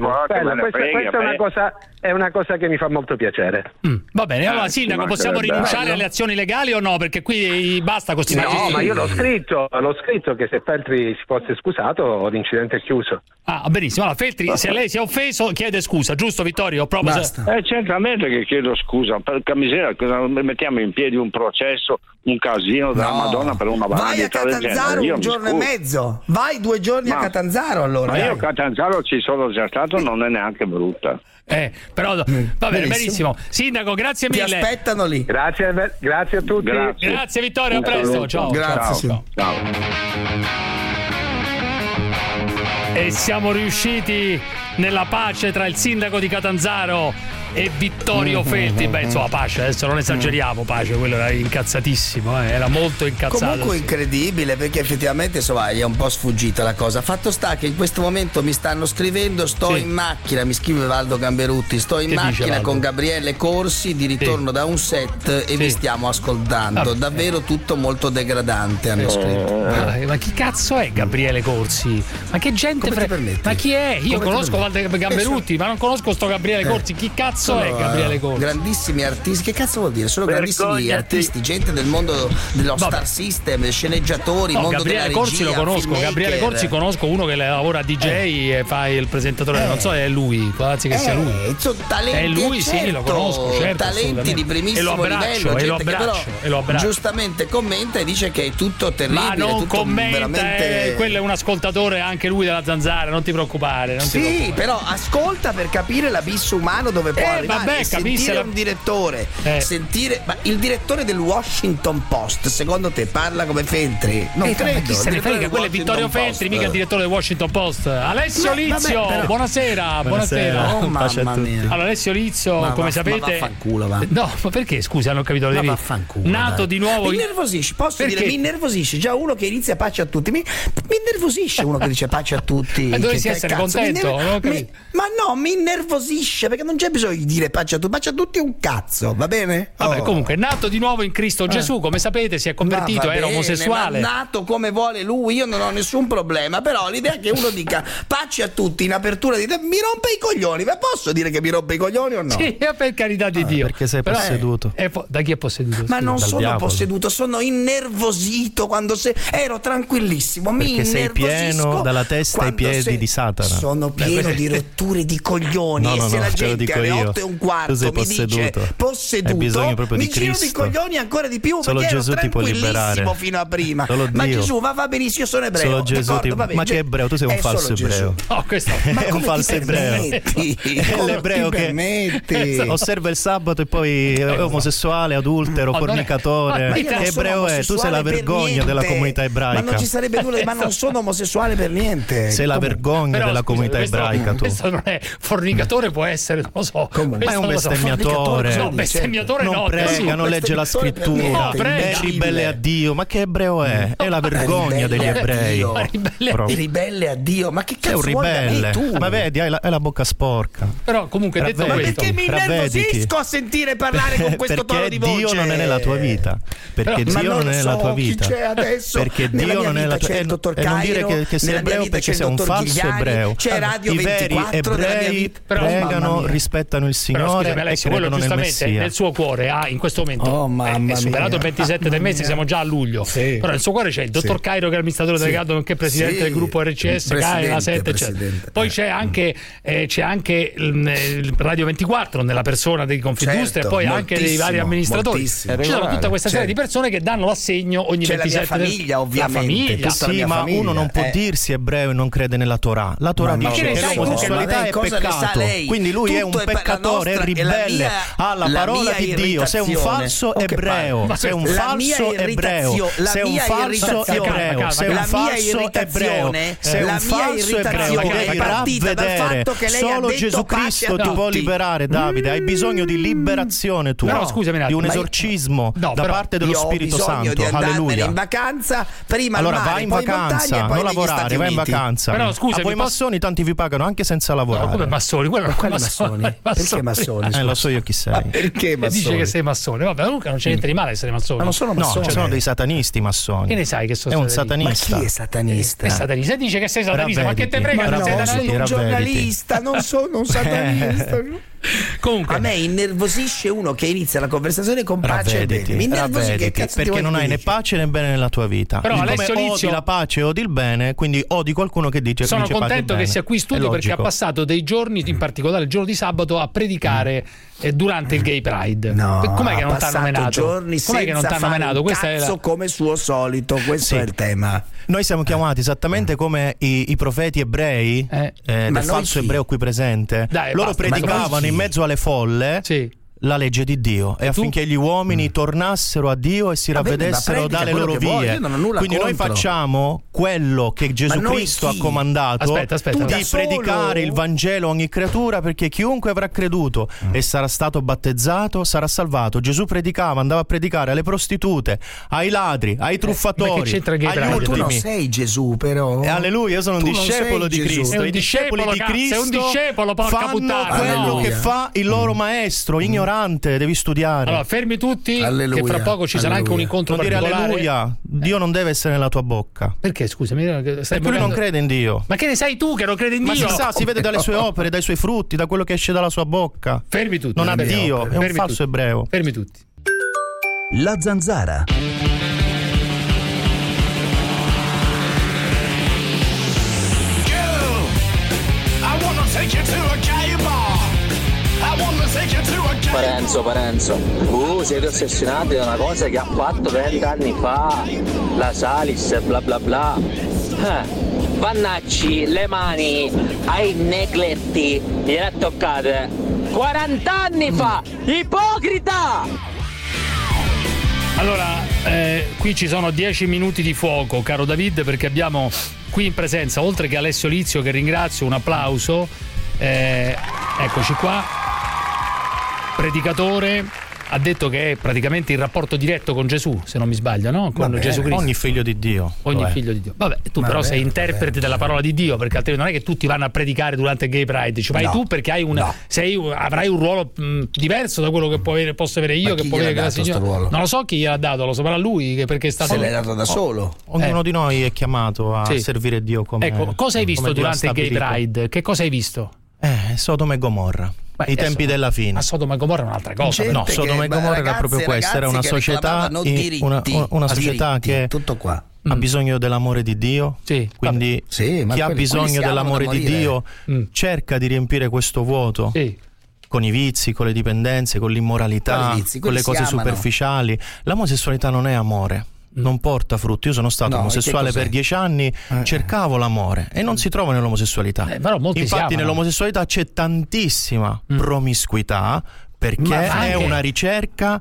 Questa è una cosa che mi fa molto piacere. Va bene, allora sindaco, possiamo rinunciare alle azioni legali o no? Perché qui basta con questi No, ma io l'ho scritto che se Feltri si fosse scusato l'incidente è chiuso. Benissimo. Allora Feltri, se lei si è offeso chiede scusa, giusto Vittorio? Certamente che chiedo scusa, per miseria, mettiamo in piedi un processo, un casino della Madonna per una banalità del genere. Vai a Catanzaro un giorno e mezzo, vai 2 giorni a Catanzaro allora. Ma io a Catanzaro ci sono già stato, non è neanche brutta. Però va bene, benissimo. Sindaco, grazie mille. Ti aspettano lì. Grazie a tutti. Grazie Vittorio, a presto. Ciao. Grazie. Ciao. E siamo riusciti nella pace tra il sindaco di Catanzaro e Vittorio Feltri. Insomma, pace, adesso non esageriamo, pace, quello era incazzatissimo, era molto incazzato. Comunque incredibile, perché effettivamente insomma gli è un po' sfuggita la cosa. Fatto sta che in questo momento mi stanno scrivendo, in macchina, mi scrive Valdo Gamberutti, in macchina con Gabriele Corsi di ritorno da un set e vi stiamo ascoltando. Davvero tutto molto degradante, hanno scritto. Ma chi cazzo è Gabriele Corsi? Ma che gente te frega? Ma chi è? Io conosco Walter Gamberutti, ma non conosco sto Gabriele Corsi. Chi cazzo è Gabriele Corsi? Grandissimi artisti. Che cazzo vuol dire? Sono grandissimi artisti, gente del mondo dello Star System, sceneggiatori, mondo Gabriele della regia, Corsi lo conosco. filmmaker. Gabriele Corsi conosco uno che lavora a DJ e fa il presentatore. Non so, è lui. Anzi, che sia lui. Sono talenti. È lui, certo, sì, lo conosco. Certo, talenti di primissimo livello. E lo abbraccio. Giustamente commenta e dice che è tutto terribile. Ma non tutto commenta, veramente... quello è un ascoltatore anche lui della Zanzara, non ti preoccupare. Però ascolta per capire l'abisso umano dove può arrivare. Vabbè, sentire un direttore, ma il direttore del Washington Post, secondo te parla come Feltri? Non credo. Chi se ne frega, quello è Vittorio Feltri, mica il direttore del Washington Post. Alessio Lizio, buonasera. Oh mamma mia. Allora, Alessio Lizio, come sapete, ma vaffanculo, va. No, ma perché? Scusa, non ho capito. Nato di nuovo. Mi innervosisce, posso dire, mi innervosisce già uno che inizia pace a tutti. Mi innervosisce uno che dice pace a tutti. Ma dovresti essere contento. Ma no, mi innervosisce perché non c'è bisogno di dire pace a tutti. Pace a tutti è un cazzo, va bene? Vabbè, comunque, nato di nuovo in Cristo Gesù, come sapete, si è convertito, era omosessuale. Nato come vuole lui, io non ho nessun problema. Però l'idea che uno dica pace a tutti in apertura di mi rompe i coglioni. Ma posso dire che mi rompe i coglioni o no? Sì, per carità di Dio. Perché sei posseduto. Da chi è posseduto? Ma non sono posseduto, sono innervosito quando ero tranquillissimo. Perché sei pieno dalla testa ai piedi di Satana. Sono pieno di rotture di coglioni. E se la gente alle 8:15 mi dice posseduto, hai bisogno proprio mi di giro Cristo. di coglioni ancora di più. Solo perché Gesù ero ti può liberare. Fino a prima. Ma Gesù va benissimo, io sono ebreo. Solo Gesù ma che ebreo? Tu sei un falso ebreo. No, questo è un falso ebreo. È l'ebreo che osserva il sabato e poi è omosessuale, adultero, fornicatore. Che ebreo è? Tu sei la vergogna della comunità ebraica. Ma non ci sarebbe nulla, ma non sono omosessuale per niente. Sei la vergogna della comunità ebraica. Tu. Questo non è fornicatore, può essere, non lo so. Ma è un bestemmiatore. No, bestemmiatore non prega, non legge la scrittura. È ribelle a Dio. Ma che ebreo è? È la vergogna degli ebrei. Ribelle a Dio. Ma che cazzo è un ribelle? Ma vedi, hai la bocca sporca. Però comunque detto questo, perché mi innervosisco a sentire parlare con questo tono di voce. Dio non è nella tua vita. Perché Dio non è nella tua vita. Perché Dio non è nella tua vita. E non dire che sei ebreo perché sei un falso ebreo. I veri ebrei pregano, rispettano il Signore e credono nel Messia. Nel suo cuore ha in questo momento è superato il 27 del mese, siamo già a luglio. Però nel suo cuore c'è il dottor Cairo, che è l'amministratore delegato, nonché presidente del gruppo RCS, CAE, la 7, eccetera. Poi c'è anche il Radio 24 nella persona di Confindustria, e poi anche dei vari amministratori. Ci sono tutta questa serie di persone che danno l'assegno ogni 27. La famiglia, ovviamente. Sì, ma uno non può dirsi ebreo e non crede nella Torah. La Torah dice che l'omosessualità è peccato. Quindi lui è un peccatore, è ribelle alla parola di Dio. Sei un falso ebreo. Sei un falso ebreo. Sei un falso ebreo. Sei un falso ebreo. Sei un falso ebreo. Devi ravvedere. Solo Gesù Cristo ti può liberare, Davide. Hai bisogno di liberazione tu. Di un esorcismo da parte dello Spirito Santo. Alleluia. In vacanza, prima allora vai in vacanza, non lavorare, vai in vacanza. Però scusa, voi massoni tanti vi pagano anche senza lavorare. No, come massoni? Quali massoni? Perché massoni? Lo so io chi sei. Perché massoni? Dice che sei massone. Vabbè, comunque non c'è niente di male essere massoni. Ma non sono massoni. No, ci sono dei satanisti massoni. Che ne sai che sono? È un satanista. Ma chi è satanista? È satanista. Dice che sei satanista, ma che te frega? Ma no, sono un giornalista, non sono un satanista. Comunque, a me innervosisce uno che inizia la conversazione con pace e bene. Mi innervosisce perché non hai né pace né bene nella tua vita. Però Alessio Lizio, odi la pace e odi il bene, quindi odi qualcuno che dice sono dice contento che sia qui in studio perché ha passato dei giorni, in particolare il giorno di sabato, a predicare durante il Gay Pride. No, com'è che non ti hanno menato? Giorni com'è che non ti hanno menato? Questo è come suo solito, questo è il tema. Noi siamo chiamati esattamente come i profeti ebrei del falso ebreo qui presente. Loro predicavano in mezzo alle folle la legge di Dio e affinché gli uomini tornassero a Dio e si ravvedessero dalle loro vie. Quindi noi facciamo quello che Gesù Cristo ha comandato di predicare il Vangelo a ogni creatura, perché chiunque avrà creduto e sarà stato battezzato sarà salvato. Gesù predicava, andava a predicare alle prostitute, ai ladri, ai truffatori, agli ultimi. Tu non sei Gesù, però. Alleluia, io sono un discepolo di Cristo. I discepoli di Cristo sei un discepolo, porca fanno quello che fa il loro maestro, ignorante ignorante, devi studiare. Allora, fermi tutti, alleluia, che fra poco ci sarà anche un incontro non particolare. Dire alleluia, Dio non deve essere nella tua bocca. Perché, scusami? Perché lui non crede in Dio. Ma che ne sai tu che non crede in Dio? Ma si vede dalle sue opere, dai suoi frutti, da quello che esce dalla sua bocca. Fermi tutti. Non ha Dio, è un falso ebreo. Fermi tutti. La Zanzara. Parenzo, siete ossessionati da una cosa che ha fatto 20 anni fa, la Salis, bla bla bla. Pannacci, le mani ai negletti gliele ha toccate 40 anni fa, ipocrita! Allora, qui ci sono 10 minuti di fuoco, caro David, perché abbiamo qui in presenza, oltre che Alessio Lizio, che ringrazio, un applauso, eccoci qua, predicatore, ha detto che è praticamente in rapporto diretto con Gesù, se non mi sbaglio, no? Con Gesù Cristo. Ogni figlio di Dio. Ogni figlio di Dio. Vabbè, tu però sei interprete della parola di Dio, perché altrimenti non è che tutti vanno a predicare durante il Gay Pride, ci vai tu perché hai avrai un ruolo diverso da quello che posso avere io, che può avere la signora. Non lo so chi gliel'ha dato, lo saprà lui, perché è stato. Se l'hai dato da solo. Ognuno di noi è chiamato a servire Dio come. Ecco, cosa hai visto durante il Gay Pride? Che cosa hai visto? Sodoma e Gomorra. I tempi della fine. Ma Sodoma e Gomorra è un'altra cosa. No, Sodoma e Gomorra era proprio questa, era una società, una società che tutto qua. Ha bisogno dell'amore di Dio, quindi chi ha bisogno dell'amore di Dio cerca di riempire questo vuoto con i vizi, con le dipendenze, con l'immoralità, con le cose superficiali. L'omosessualità non è amore. Non porta frutti. Io sono stato omosessuale per 10 anni, cercavo l'amore e non si trova nell'omosessualità. Infatti nell'omosessualità c'è tantissima promiscuità, perché è una ricerca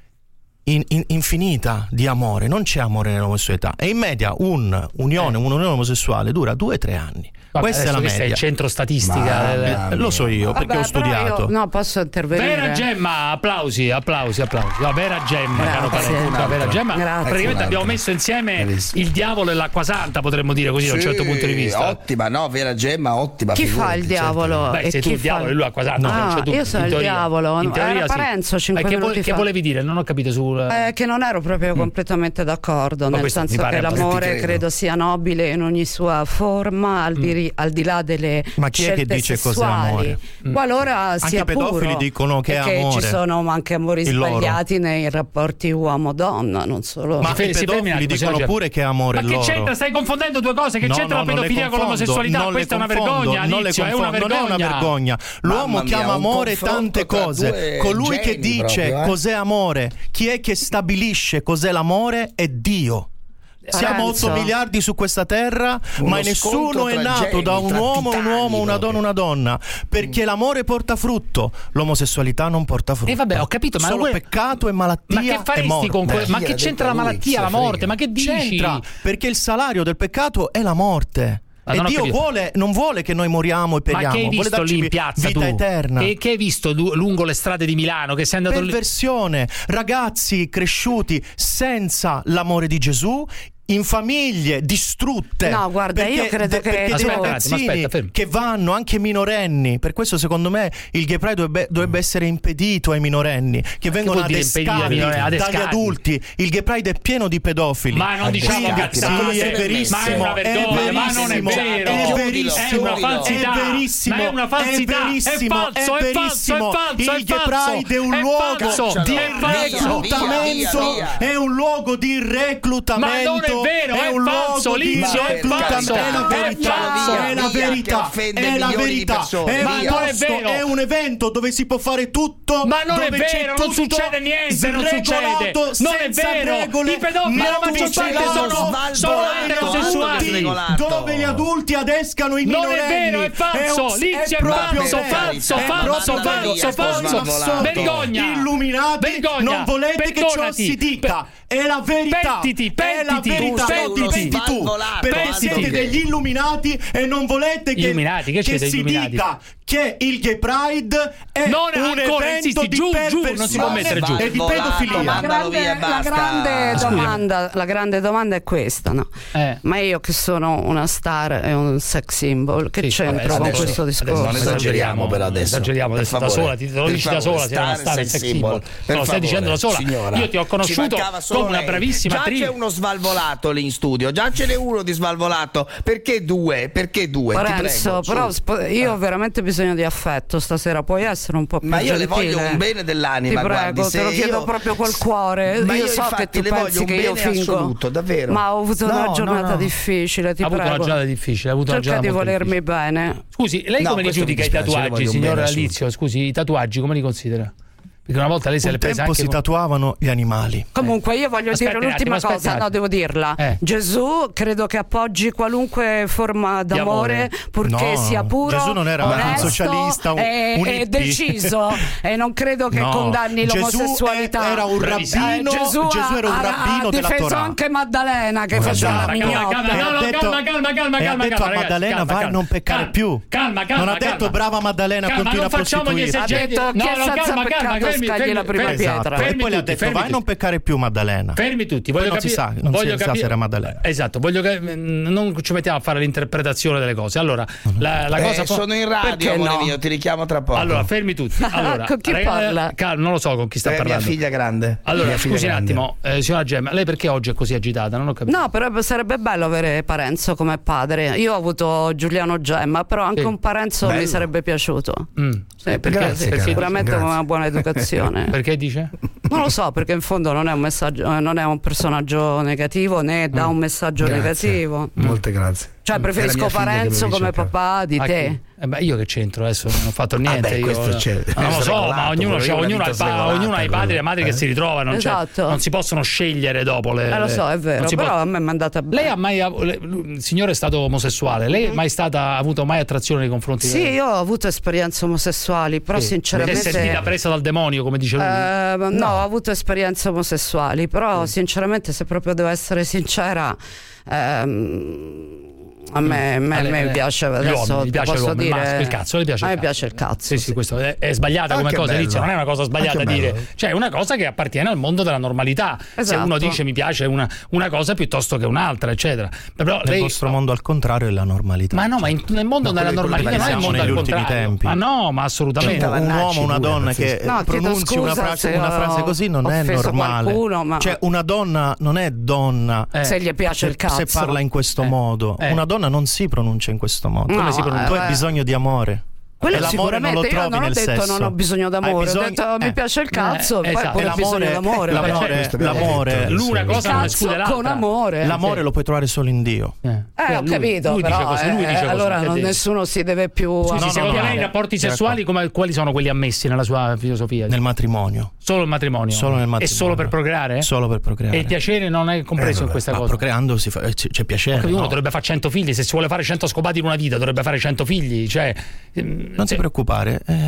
infinita di amore. Non c'è amore nell'omosessualità, e in media un'unione omosessuale dura 2-3 anni. Questa è la media. È il centro statistica. Lo so io, perché ho studiato. No, posso intervenire. Vera Gemma, applausi. No, Vera Gemma, caro Parenzo. Vera Gemma. Praticamente abbiamo messo insieme il diavolo e l'acqua santa, potremmo dire così, da un certo punto di vista. Ottima, no, Vera Gemma, ottima. Chi fa il diavolo? Beh, sei tu il diavolo e lui l'acqua santa. Io sono il diavolo. Era Parenzo 5 minuti fa. Che volevi dire? Non ho capito che non ero proprio completamente d'accordo, nel senso che l'amore credo sia nobile in ogni sua forma, al di là delle ma chi scelte è che dice sessuali, cos'è amore? Qualora sia anche i pedofili puro, dicono che è amore. Ci sono anche amori sbagliati nei rapporti uomo-donna, non solo. Ma i pedofili dicono pure che è amore. Ma che c'entra? Stai confondendo due cose. Che c'entra la pedofilia con l'omosessualità? Questa è una vergogna, Alizio, è una vergogna. Non è una vergogna. L'uomo chiama amore tante cose. Colui che dice cos'è amore, chi è che stabilisce cos'è l'amore, è Dio. Siamo 8 miliardi su questa terra, ma nessuno è nato da un uomo, una donna, perché l'amore porta frutto, l'omosessualità non porta frutto. Vabbè, ho capito, ma solo peccato e malattia. Ma che faresti con ma che c'entra la malattia, la morte? Ma che dici? C'entra, perché il salario del peccato è la morte. E Dio non vuole che noi moriamo e periamo. Ma che hai visto lì in piazza vita eterna. E che hai visto lungo le strade di Milano? Che sei andato perversione, ragazzi cresciuti senza l'amore di Gesù, in famiglie distrutte. No, guarda, io credo che dei ragazzini che vanno, anche minorenni. Per questo secondo me il Gay Pride dovrebbe essere impedito ai minorenni che vengono adescati dagli adulti. Il Gay Pride è pieno di pedofili. Ma non diciamo cazzate, è verissimo, ma è una vergogna, ma non è vero, è verissimo, è una falsità, è verissimo, ma è una falsità, è verissimo. Il Gay Pride è un luogo di reclutamento, è un luogo di reclutamento. È vero, è un falso, Lizio, è falso, è la verità, è un evento dove si può fare tutto, ma non è vero, non succede niente, non è vero, i pedofili la maggior parte sono eterosessuali, dove gli adulti adescano i minorenni. Non è vero, è falso, Lizio, è falso, vergogna, illuminati, non volete che ciò si dica. È la verità. Pentiti tu. Perché siete degli illuminati e non volete che si dica che il Gay Pride è non un ancora, evento insisti, di giù, perversione non si può mettere giù. e di pedofilia. La grande domanda è questa, no? Ma io che sono una star e un sex symbol, che c'entro con questo discorso? Non esageriamo per adesso. Esageriamo adesso, da sola, te lo dici da sola, sei una star e sex symbol. Lo stai dicendo da sola. Signora, io ti ho conosciuto come una bravissima attrice. Già c'è uno svalvolato lì in studio, già ce n'è uno di svalvolato. Perché due? Lorenzo, però io ho veramente bisogno di affetto stasera, puoi essere un po' più gentile? Ma io le voglio un bene dell'anima, ti prego, guardi, te lo chiedo proprio col cuore. Ma io so che tu pensi che io fingo assoluto, davvero. ma ho avuto una giornata difficile, ti prego. Ha avuto una giornata difficile, cerca di volermi bene. Scusi, lei come li giudica i tatuaggi, signor Alizio? Scusi, i tatuaggi come li considera? Perché una volta lei se le prese anche si tatuavano gli animali. Comunque io voglio dire l'ultima cosa, no, devo dirla. Gesù credo che appoggi qualunque forma d'amore, purché sia puro, Gesù non era un socialista, e deciso, e non credo che condanni l'omosessualità. Era un rabbino. Gesù era un rabbino della Torah. Ha difeso anche Maddalena che faceva la mignotta. Calma. Ha detto a Maddalena vai a non peccare più. Calma. Non ha detto brava Maddalena continua a prostituirsi. Ha detto chi è senza peccato scagli la prima pietra. E poi le ha detto vai a non peccare più Maddalena. Fermi tutti, non si sa se era Maddalena. Esatto, non ci mettiamo a fare l'interpretazione delle cose. Allora, la cosa sono in radio, amore mio, ti richiamo tra poco. Allora, fermi tutti. Allora, con chi parla? Non lo so con chi sta parlando. Mia figlia grande. Allora, scusi un attimo, signora Gemma, lei perché oggi è così agitata? Non ho capito. No, però sarebbe bello avere Parenzo come padre. Io ho avuto Giuliano Gemma, però anche un Parenzo mi sarebbe piaciuto. Perché sicuramente con una buona educazione. Perché dice? Non lo so, perché in fondo non è un messaggio, non è un personaggio negativo né dà un messaggio negativo. Molte grazie. Cioè preferisco Parenzo come papà di te. Io che c'entro adesso, non ho fatto niente. Non lo so, ma ognuno ha i padri e le madri che si ritrovano. Esatto. Non si possono scegliere dopo lo so, è vero, però a me mi è andata bene. Lei ha mai il signore è stato omosessuale, lei ha avuto mai attrazione nei confronti Sì, io ho avuto esperienze omosessuali, però sinceramente è sentita presa dal demonio, come dice lui? No, ho avuto esperienze omosessuali, però sinceramente, se proprio devo essere sincera, a me piace adesso mi piace posso dire il cazzo, le piace a me piace il cazzo. Sì, questo è sbagliata come cosa, Elizio, non è una cosa sbagliata dire, cioè è una cosa che appartiene al mondo della normalità. Se uno dice mi piace una cosa piuttosto che un'altra, eccetera. Però nel vostro mondo al contrario è la normalità. Ma no, ma nel mondo della normalità non è il mondo al contrario. Tempi. Ma no, ma assolutamente. Un uomo, una donna che pronunci una frase così non è normale. Cioè una donna non è donna se gli piace il cazzo, se parla in questo modo. Una donna non si pronuncia in questo modo. Come si pronuncia? Tu hai bisogno di amore. Quello e l'amore non lo trovi io non ho detto sesso. Non ho bisogno d'amore, ho detto mi piace il cazzo, poi ho bisogno d'amore. L'amore, l'una cosa non esclude l'altra. Con amore. L'amore lo puoi trovare solo in Dio. Ho capito, lui però dice così, allora nessuno si deve più secondo lei i rapporti sessuali quali sono quelli ammessi nella sua filosofia? Nel matrimonio. Solo il matrimonio? Solo nel matrimonio. E solo per procreare? Solo per procreare. E il piacere non è compreso in questa cosa? Procreando c'è piacere. Uno dovrebbe fare 100 figli, se si vuole fare 100 scopati in una vita dovrebbe fare 100 figli, cioè non si preoccupare,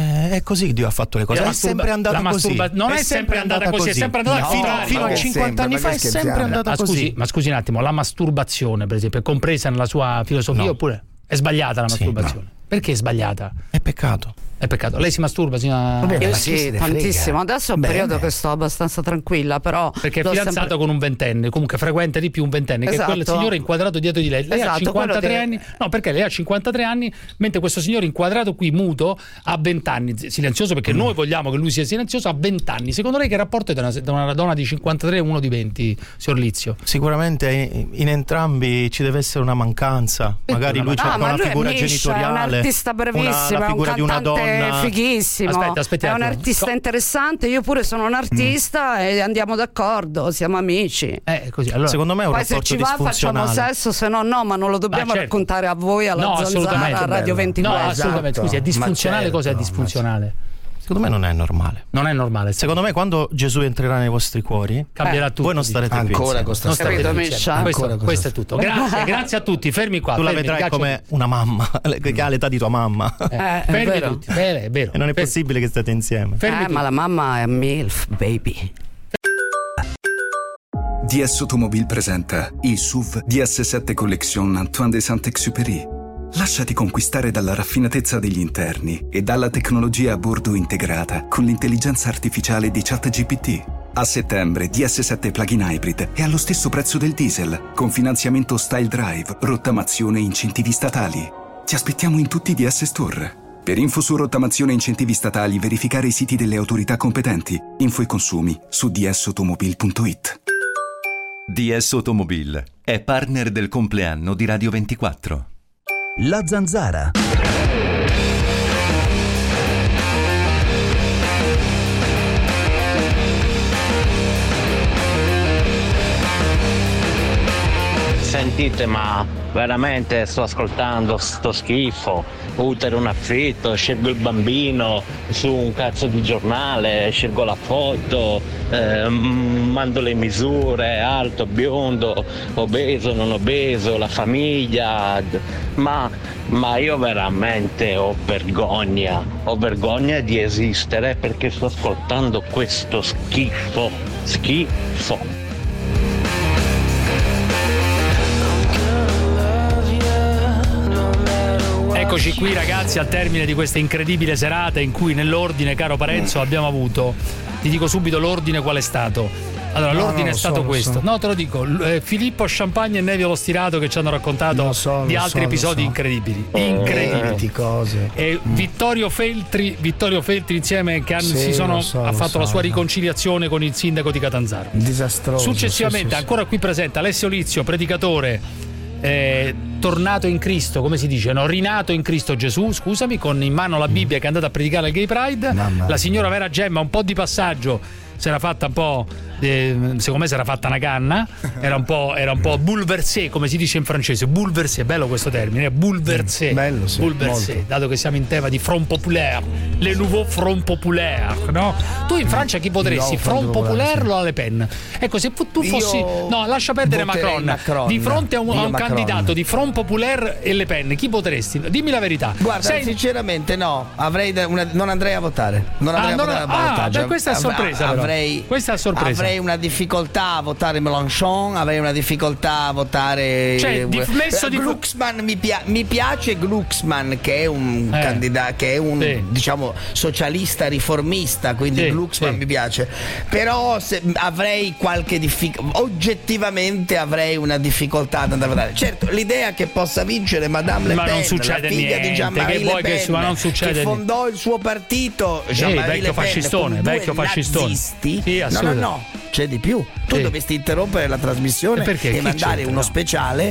è così Dio ha fatto le cose. È sempre andata così. Non è sempre andata così, è sempre andata fino a 50 anni fa è sempre andata così. Ma scusi un attimo, la masturbazione per esempio è compresa nella sua filosofia oppure è sbagliata la masturbazione? Perché è sbagliata? È peccato. È peccato. Lei si masturba? Io sì, tantissimo. Adesso è un periodo che sto abbastanza tranquilla, però perché è fidanzato con un ventenne, comunque frequenta di più un ventenne, che è quel signore inquadrato dietro di lei. Lei ha 53 anni. No, perché lei ha 53 anni, mentre questo signore inquadrato qui muto ha 20 anni, silenzioso perché noi vogliamo che lui sia silenzioso, ha 20 anni. Secondo lei che rapporto è da una donna di 53 e uno di 20, signor Lizio? Sicuramente in entrambi ci deve essere una mancanza. Magari lui c'ha una figura genitoriale, è un artista brevissimo, è un cantante fighissimo, è un artista interessante. Io pure sono un artista e andiamo d'accordo, siamo amici. Così, allora. Secondo me è un poi rapporto se ci va facciamo sesso, se no ma non lo dobbiamo raccontare a voi alla Zanzara, a Radio 24. No, assolutamente. Scusi, è disfunzionale. Cosa è disfunzionale? Secondo me non è normale. Non è normale. Secondo me quando Gesù entrerà nei vostri cuori cambierà tutto. Voi non starete ancora più insieme. Questo è tutto. Grazie a tutti. Fermi qua. Tu la vedrai come una mamma che ha l'età di tua mamma. Fermi tutti. È vero. E non è possibile che state insieme. Ma la mamma è MILF, baby. DS Automobile presenta il SUV DS7 Collection Antoine de Saint-Exupéry. Lasciati conquistare dalla raffinatezza degli interni e dalla tecnologia a bordo integrata con l'intelligenza artificiale di ChatGPT. A settembre DS7 Plug-in Hybrid è allo stesso prezzo del diesel, con finanziamento Style Drive, rottamazione e incentivi statali. Ti aspettiamo in tutti i DS Store. Per info su rottamazione e incentivi statali, verificare i siti delle autorità competenti. Info e consumi su dsautomobil.it. DS Automobil è partner del compleanno di Radio 24. La Zanzara. Sentite, ma veramente sto ascoltando sto schifo, utero in affitto, scelgo il bambino su un cazzo di giornale, scelgo la foto, mando le misure, alto, biondo, obeso, non obeso, la famiglia, ma io veramente ho vergogna di esistere perché sto ascoltando questo schifo. Eccoci qui ragazzi al termine di questa incredibile serata in cui nell'ordine, caro Parenzo, abbiamo avuto, ti dico subito l'ordine qual è stato. Allora, l'ordine è stato questo. No, te lo dico, Filippo Champagne e Nevio Lo Stirato che ci hanno raccontato di altri episodi incredibili. Incredibili cose. E Vittorio Feltri insieme che ha fatto la sua riconciliazione con il sindaco di Catanzaro. Disastroso. Successivamente, ancora qui presente Alessio Lizio, predicatore. Tornato in Cristo, come si dice? No, rinato in Cristo Gesù, scusami, con in mano la Bibbia che è andata a predicare al Gay Pride. La signora Vera Gemma, un po' di passaggio, si era fatta un po'. Secondo me si era fatta una canna, era un po' bouleversé, come si dice in francese. Bouleversé, bello questo termine, bouleversé. Bello, sì, bouleversé, molto. dato che siamo in tema di Front Populaire, le nouveau Front Populaire, no? Tu in Francia chi potresti? Front Populaire o Le Pen? Ecco, se tu fossi. No, lascia perdere Macron. Di fronte a un candidato di Front Populaire e Le Pen, chi potresti? Dimmi la verità. Guarda, sinceramente no, non andrei a votare. Non andrei a votare al ballottaggio. Questa è sorpresa. Questa è sorpresa. Avrei una difficoltà a votare Mélenchon, avrei una difficoltà a votare Glucksmann. Mi piace Glucksmann, che è un candidato, che è un diciamo socialista riformista, quindi Glucksmann mi piace. Però avrei qualche oggettivamente avrei una difficoltà ad andare a votare. Certo, l'idea che possa vincere Madame Le Pen, non succede la figlia niente, di Jean-Marie Le Pen, che fondò il suo partito, Jean-Marie Le Pen, vecchio fascistone. No, c'è di più. Tu dovresti interrompere la trasmissione e mandare uno speciale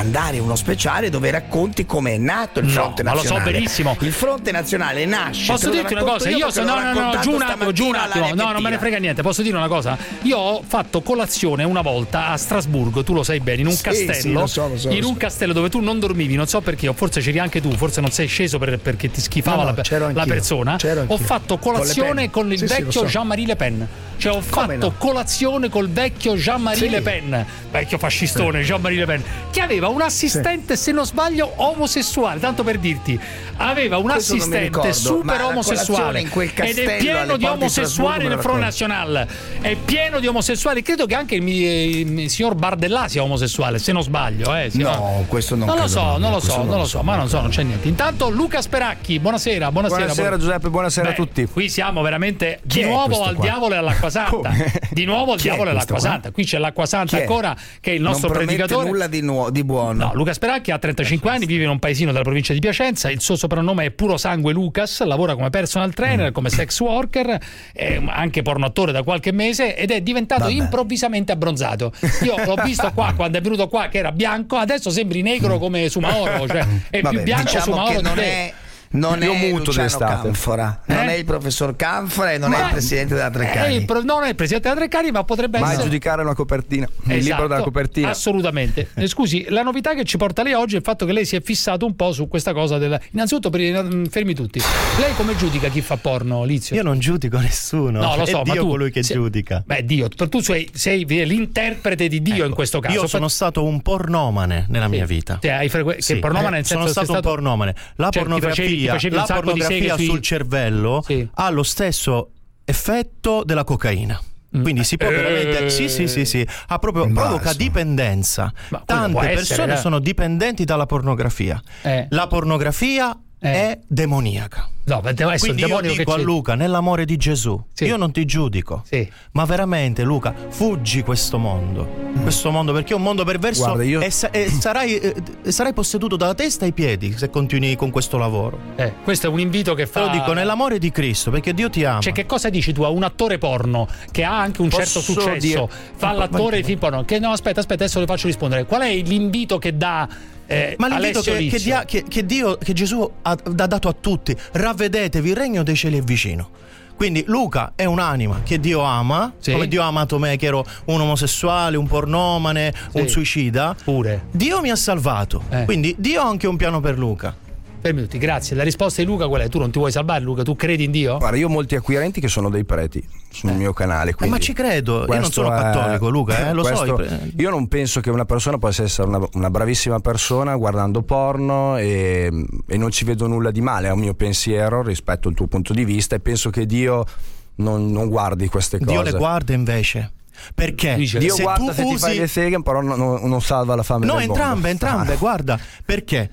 dove racconti come è nato il Fronte Nazionale. Ma lo so benissimo. Il Fronte Nazionale nasce. Posso dirti una cosa? Io giù un attimo. No, non me ne frega niente. Posso dire una cosa? Io ho fatto colazione una volta a Strasburgo, tu lo sai bene, in un castello. Lo so. Un castello dove tu non dormivi, non so perché, o forse c'eri anche tu, forse non sei sceso perché ti schifava la persona. Ho fatto colazione con il vecchio Jean-Marie Le Pen. Cioè ho fatto colazione col vecchio Jean-Marie Le Pen, vecchio fascistone Jean-Marie Le Pen, che aveva un assistente, se non sbaglio, omosessuale, tanto per dirti, aveva un assistente super omosessuale ed è pieno di omosessuali nel Front National, è pieno di omosessuali, credo che anche il signor Bardellà sia omosessuale, se non sbaglio, questo non lo so, ma non c'è niente. Intanto Luca Speracchi, buonasera Giuseppe, buonasera a tutti. Qui siamo veramente di nuovo al diavolo e all'acqua santa. Di nuovo al diavolo e all'acqua santa. Qui c'è l'acqua santa ancora, che è il nostro predicatore. Non nulla di buono. No, Luca Speracchi ha 35 anni, vive in un paesino della provincia di Piacenza. Il suo soprannome è Puro Sangue Lucas, lavora come personal trainer, come sex worker, è anche pornoattore da qualche mese ed è diventato improvvisamente abbronzato. Io l'ho visto qua quando è venuto qua che era bianco, adesso sembri negro come Sumaoro, cioè è più bianco Sumaoro di te. Non è Luciano Canfora, non è il professor Canfora e non è il presidente della Treccani. Non è il presidente della Treccani, ma potrebbe essere. Mai giudicare una copertina, il libro della copertina. Assolutamente. Scusi, la novità che ci porta lei oggi è il fatto che lei si è fissato un po' su questa cosa innanzitutto, fermi tutti. Lei come giudica chi fa porno, Lizio? Io non giudico nessuno. No, lo so, è ma Dio colui che giudica. Beh, Dio, tu sei l'interprete di Dio, in questo caso. Io sono stato un pornomane nella mia vita. Che pornomane nel senso sono stato un pornomane. La pornografia sul cervello ha lo stesso effetto della cocaina. Quindi si può veramente sì, provoca dipendenza. Tante persone sono dipendenti dalla pornografia. La pornografia è demoniaca. No, quindi io dico a Luca, nell'amore di Gesù, io non ti giudico, ma veramente Luca, fuggi questo mondo, perché è un mondo perverso. Guarda, sarai posseduto dalla testa ai piedi se continui con questo lavoro. Questo è un invito che fa. Te lo dico nell'amore di Cristo, perché Dio ti ama. Cioè, che cosa dici tu a un attore porno che ha anche un certo successo, fa l'attore di film porno, che no, aspetta, adesso le faccio rispondere. Qual è l'invito che dà ma l'invito che Gesù ha dato a tutti: ravvedetevi, il regno dei cieli è vicino. Quindi Luca è un'anima che Dio ama, come Dio ha amato me che ero un omosessuale, un pornomane, un suicida. Pure Dio mi ha salvato, quindi Dio ha anche un piano per Luca. Per minuti, grazie. La risposta di Luca qual è? Tu non ti vuoi salvare, Luca? Tu credi in Dio? Guarda, io ho molti acquirenti che sono dei preti sul mio canale. Ma ci credo, io non sono cattolico, Luca, lo so. Io non penso che una persona possa essere una bravissima persona guardando porno e non ci vedo nulla di male, è un mio pensiero rispetto al tuo punto di vista, e penso che Dio non guardi queste cose. Dio le guarda invece. Perché Dio guarda se ti fai le seghe, però non salva la fame del mondo. Entrambe, guarda, perché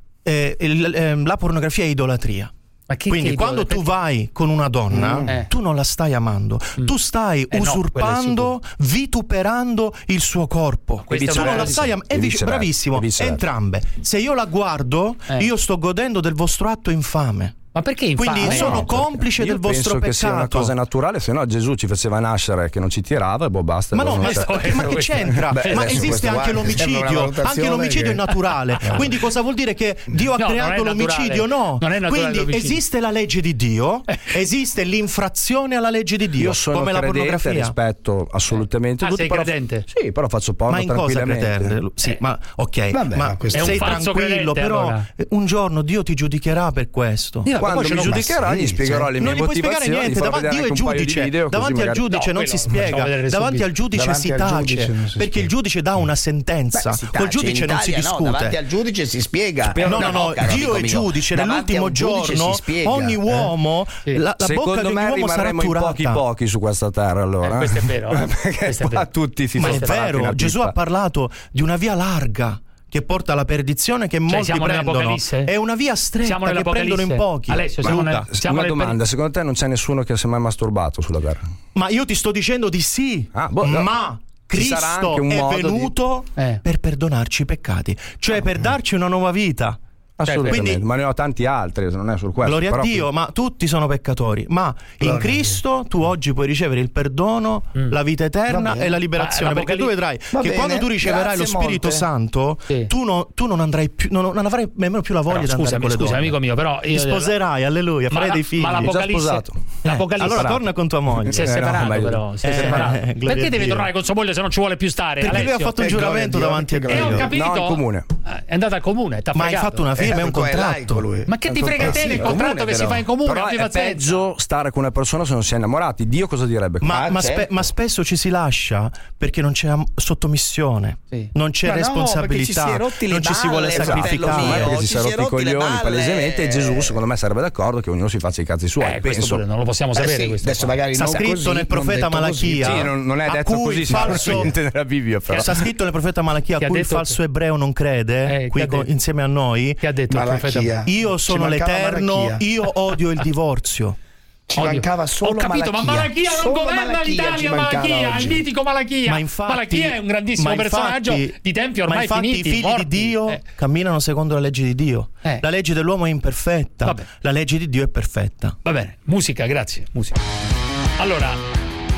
la pornografia è idolatria. Quindi quando tu vai con una donna, tu non la stai amando, tu stai usurpando, vituperando il suo corpo. Tu non la stai amando. Bravissimo, entrambe. Se io la guardo, io sto godendo del vostro atto infame. Ma perché infame? Quindi sono complice del vostro peccato. Penso che sia una cosa naturale, se no Gesù ci faceva nascere che non ci tirava e basta. Ma no, ma che c'entra? Ma esiste anche l'omicidio, anche l'omicidio è naturale. Quindi cosa vuol dire che Dio ha creato l'omicidio? No. Non è naturale. Quindi esiste la legge di Dio, esiste l'infrazione alla legge di Dio. Io sono come la pornografia. Rispetto assolutamente tutto. Sei credente? Sì, però faccio porno tranquillamente. Sì, ma ok, ma sei tranquillo, però un giorno Dio ti giudicherà per questo. Quando mi giudicherà gli spiegherò le mie motivazioni. Non gli puoi spiegare niente, davanti Dio è giudice. Davanti al giudice non si spiega, davanti al giudice si tace, perché il giudice dà una sentenza. Col giudice non si discute. Davanti al giudice si spiega. No, Dio è giudice. Nell'ultimo giorno ogni uomo, la bocca di ogni uomo sarà turata. Pochi su questa terra, allora. Questo è vero. Perché qua tutti si sono. Ma è vero, Gesù ha parlato di una via larga che porta alla perdizione, che molti prendono. È una via stretta che prendono in pochi. Alessio, una domanda, secondo te non c'è nessuno che si è mai masturbato sulla terra? Ma io ti sto dicendo di sì, ma Cristo è venuto per perdonarci i peccati, cioè per darci una nuova vita. Assolutamente, quindi, ma ne ho tanti altri, non è sul questo. Gloria a Dio, ma tutti sono peccatori. Ma in Cristo tu oggi puoi ricevere il perdono, la vita eterna e la liberazione. Perché tu vedrai che quando tu riceverai lo Spirito Santo, tu non andrai più, non avrai nemmeno più la voglia di andare con le donne. Amico mio, però ti sposerai, alleluia, farai dei figli. Ma l'Apocalisse, allora torna con tua moglie. Si è separato, però. Si è separato. Perché deve tornare con sua moglie se non ci vuole più stare? Perché lui ha fatto un giuramento davanti a Dio. Ho capito. No, in comune. È andata al comune. Ma hai fatto una firma, è un contratto. Ma che ti frega te il contratto che si fa in comune? Però è peggio stare con una persona se non si è innamorati. Dio cosa direbbe? Ma spesso ci si lascia perché non c'è sottomissione, non c'è responsabilità, non ci si vuole sacrificare. Perché si sono rotti i coglioni palesemente, e Gesù secondo me sarebbe d'accordo che ognuno si faccia i cazzi suoi. Penso non lo possiamo sapere questo. Adesso magari sta scritto nel profeta Malachia. Non è detto così nella Bibbia, però. Sta scritto nel profeta Malachia, a cui il falso ebreo non crede, qui insieme a noi. Che ha detto il profeta? Io sono l'Eterno, io odio il divorzio. Ci mancava solo Malachia. Ho capito, ma Malachia non governa l'Italia, Malachia, il mitico Malachia. Malachia è un grandissimo personaggio di tempi ormai finiti. I figli di Dio camminano secondo la legge di Dio. La legge dell'uomo è imperfetta, la legge di Dio è perfetta. Va bene, musica, grazie. Musica. Allora,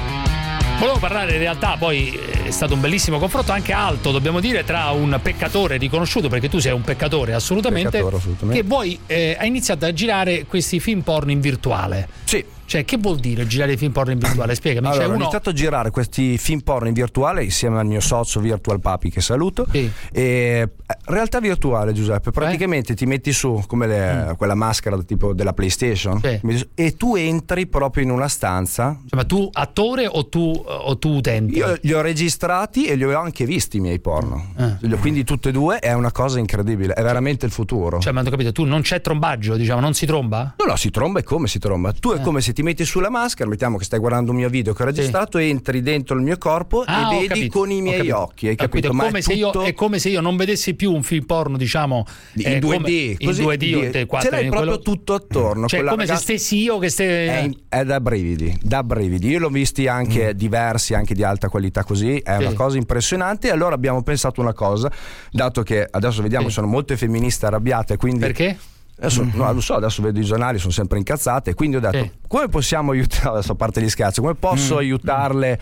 volevo parlare in realtà, poi è stato un bellissimo confronto, anche alto dobbiamo dire, tra un peccatore riconosciuto, perché tu sei un peccatore assolutamente, che poi ha iniziato a girare questi film porno in virtuale. Sì. Cioè, che vuol dire girare film porno in virtuale? Spiegami. Allora, ho iniziato a girare questi film porno in virtuale insieme al mio socio Virtual Papi, che saluto. Sì. E realtà virtuale, Giuseppe, praticamente ti metti su come quella maschera tipo della PlayStation, e tu entri proprio in una stanza. Cioè, ma tu attore o tu utente? Io li ho registrati e li ho anche visti i miei porno. Quindi tutte e due è una cosa incredibile, è veramente il futuro. Cioè, ma ho capito, tu non c'è trombaggio, diciamo, non si tromba? No, si tromba, e come si tromba? Tu è come se ti metti sulla maschera, mettiamo che stai guardando un mio video che ho registrato, entri dentro il mio corpo e vedi con i miei occhi, hai capito? Ma è come se io non vedessi più un film porno, diciamo, in 4D, ce l'hai proprio tutto attorno. Cioè, come se stessi io che è da brividi. Io l'ho visti anche diversi, anche di alta qualità, così è una cosa impressionante. E allora abbiamo pensato una cosa, dato che adesso vediamo sono molte femministe arrabbiate, quindi perché? Adesso, no, lo so, adesso vedo i giornali, sono sempre incazzate, quindi ho detto come possiamo aiutare, adesso a parte gli scherzi, come posso aiutarle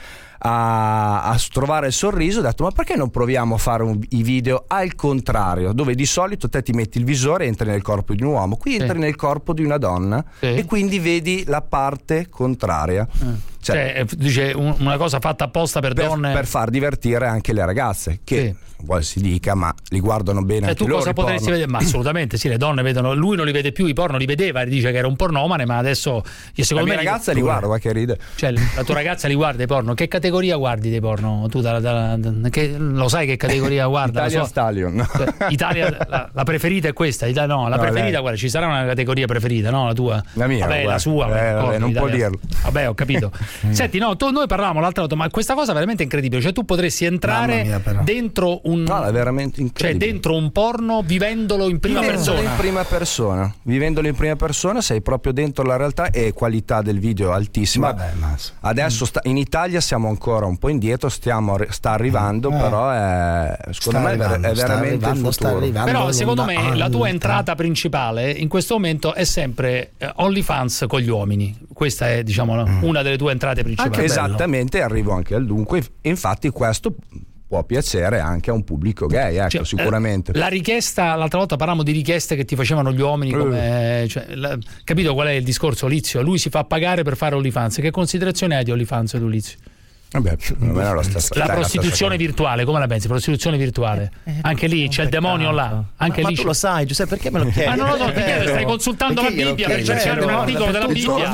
a trovare il sorriso? Ho detto, ma perché non proviamo a fare i video al contrario, dove di solito te ti metti il visore e entri nel corpo di un uomo, qui entri nel corpo di una donna e quindi vedi la parte contraria. Cioè, dice una cosa fatta apposta per donne, per far divertire anche le ragazze che vuoi si dica, ma li guardano bene anche tu loro. Cosa potresti vedere? Ma assolutamente sì, le donne vedono, lui non li vede più, i porno li vedeva e dice che era un pornomane, ma adesso la mia ragazza li guarda, va che ride. Cioè, la tua ragazza li guarda i porno. Che categoria guardi dei porno? Tu lo sai che categoria guarda? Italia Stallion. Italia, la preferita è questa? La preferita, guarda, ci sarà una categoria preferita, no? La tua? La mia. Vabbè, la sua. Vabbè, non può dirlo. Vabbè, ho capito. Senti, no, noi parlavamo l'altra volta, ma questa cosa è veramente incredibile. Cioè, tu potresti entrare dentro un. No, è veramente incredibile. Cioè, dentro un porno vivendolo in prima persona. Vivendolo in prima persona, sei proprio dentro la realtà e qualità del video altissima. Adesso in Italia siamo ancora un po' indietro, sta arrivando, però secondo me è veramente il futuro. Però secondo me la tua entrata principale in questo momento è sempre OnlyFans con gli uomini. Questa è, diciamo, una delle tue entrate principali. Esattamente, arrivo anche al dunque. Infatti questo può piacere anche a un pubblico gay, ecco, sicuramente. La richiesta, l'altra volta parlavamo di richieste che ti facevano gli uomini, come, capito qual è il discorso, Lizio? Lui si fa pagare per fare OnlyFans. Che considerazione hai di OnlyFans, tu, Lizio? Vabbè, non è la prostituzione virtuale, come la pensi? Prostituzione virtuale, anche lì c'è il demonio là, anche ma lì tu lo sai, Giuseppe, perché me lo chiedi? Ma non lo so, ti chiedo, stai consultando la Bibbia per cercare un articolo della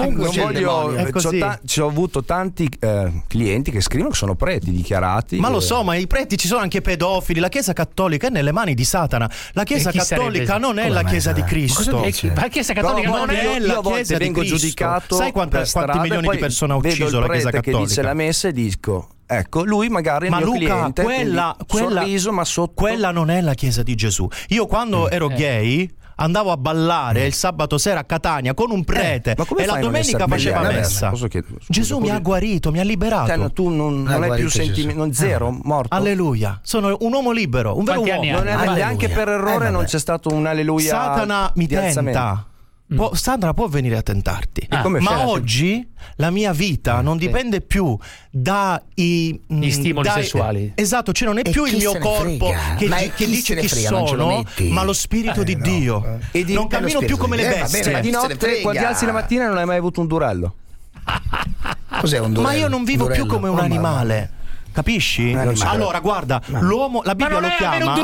Bibbia. Ci ho avuto tanti clienti che scrivono che sono preti dichiarati. Ma lo so, ma i preti ci sono anche pedofili. La Chiesa Cattolica è nelle mani di Satana. La Chiesa Cattolica non è la Chiesa di Cristo. La Chiesa Cattolica non è la Chiesa di Cristo. Sai quanti milioni di persone ha ucciso la Chiesa Cattolica? Che dice la messa e dico, ecco, lui magari è il mio cliente, sorriso, ma sotto. Quella non è la Chiesa di Gesù. Io quando ero gay andavo a ballare il sabato sera a Catania con un prete e la domenica faceva messa. Gesù mi ha guarito, mi ha liberato. Tu non hai più sentimento, zero, morto. Alleluia, sono un uomo libero, un vero uomo. Neanche per errore non c'è stato un alleluia. Satana mi tenta. Sandra può venire a tentarti, ma oggi la mia vita non dipende più dagli stimoli sessuali. Esatto, cioè non è più il mio corpo che dice chi sono, ma lo spirito di Dio. E non cammino più come le bestie. Ma di notte, quando ti alzi la mattina, non hai mai avuto un durello. Cos'è un durello? Ma io non vivo più come un animale. Capisci? Allora guarda, l'uomo, la Bibbia lo chiama,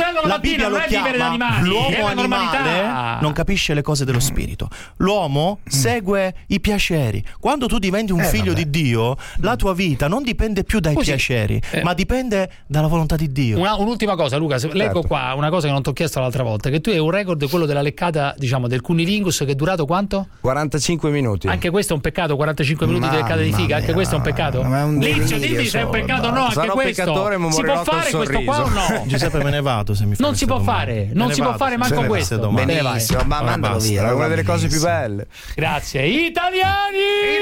l'uomo animale non capisce le cose dello spirito. L'uomo segue i piaceri. Quando tu diventi un figlio di Dio, la tua vita non dipende più dai piaceri, ma dipende dalla volontà di Dio. Un'ultima cosa, Luca, leggo qua una cosa che non ti ho chiesto l'altra volta, che tu hai un record, quello della leccata, diciamo, del cunnilingus, che è durato quanto? 45 minuti. Anche questo è un peccato, 45 minuti di leccata di figa, anche questo è un peccato? Lizio, dimmi se è un peccato o no. Sarò peccatore, ma si può fare questo qua o no? Giuseppe, me ne vado se mi fai. Non si può fare, non si può fare manco questo. Benissimo, ma mandalo via. È una delle cose più belle. Grazie. Italiani!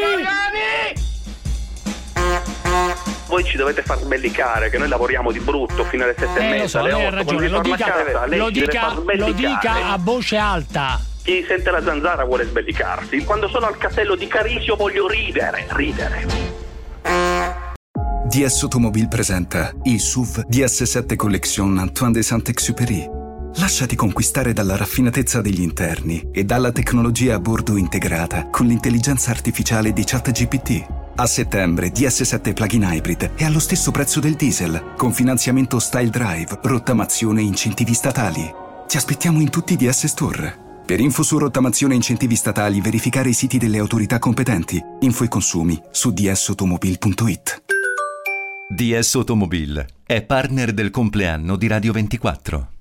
Voi ci dovete far sbellicare che noi lavoriamo di brutto fino alle 7:30. Lo so, lei ha ragione, lo dica a voce alta. Chi sente la zanzara vuole sbellicarsi. Quando sono al castello di Carisio voglio ridere. DS Automobile presenta il SUV DS7 Collection Antoine de Saint-Exupéry. Lasciati conquistare dalla raffinatezza degli interni e dalla tecnologia a bordo integrata con l'intelligenza artificiale di ChatGPT. A settembre DS7 Plug-in Hybrid è allo stesso prezzo del diesel, con finanziamento Style Drive, rottamazione e incentivi statali. Ti aspettiamo in tutti i DS Store. Per info su rottamazione e incentivi statali, verificare i siti delle autorità competenti. Info e consumi su dsautomobile.it. DS Automobile è partner del compleanno di Radio 24.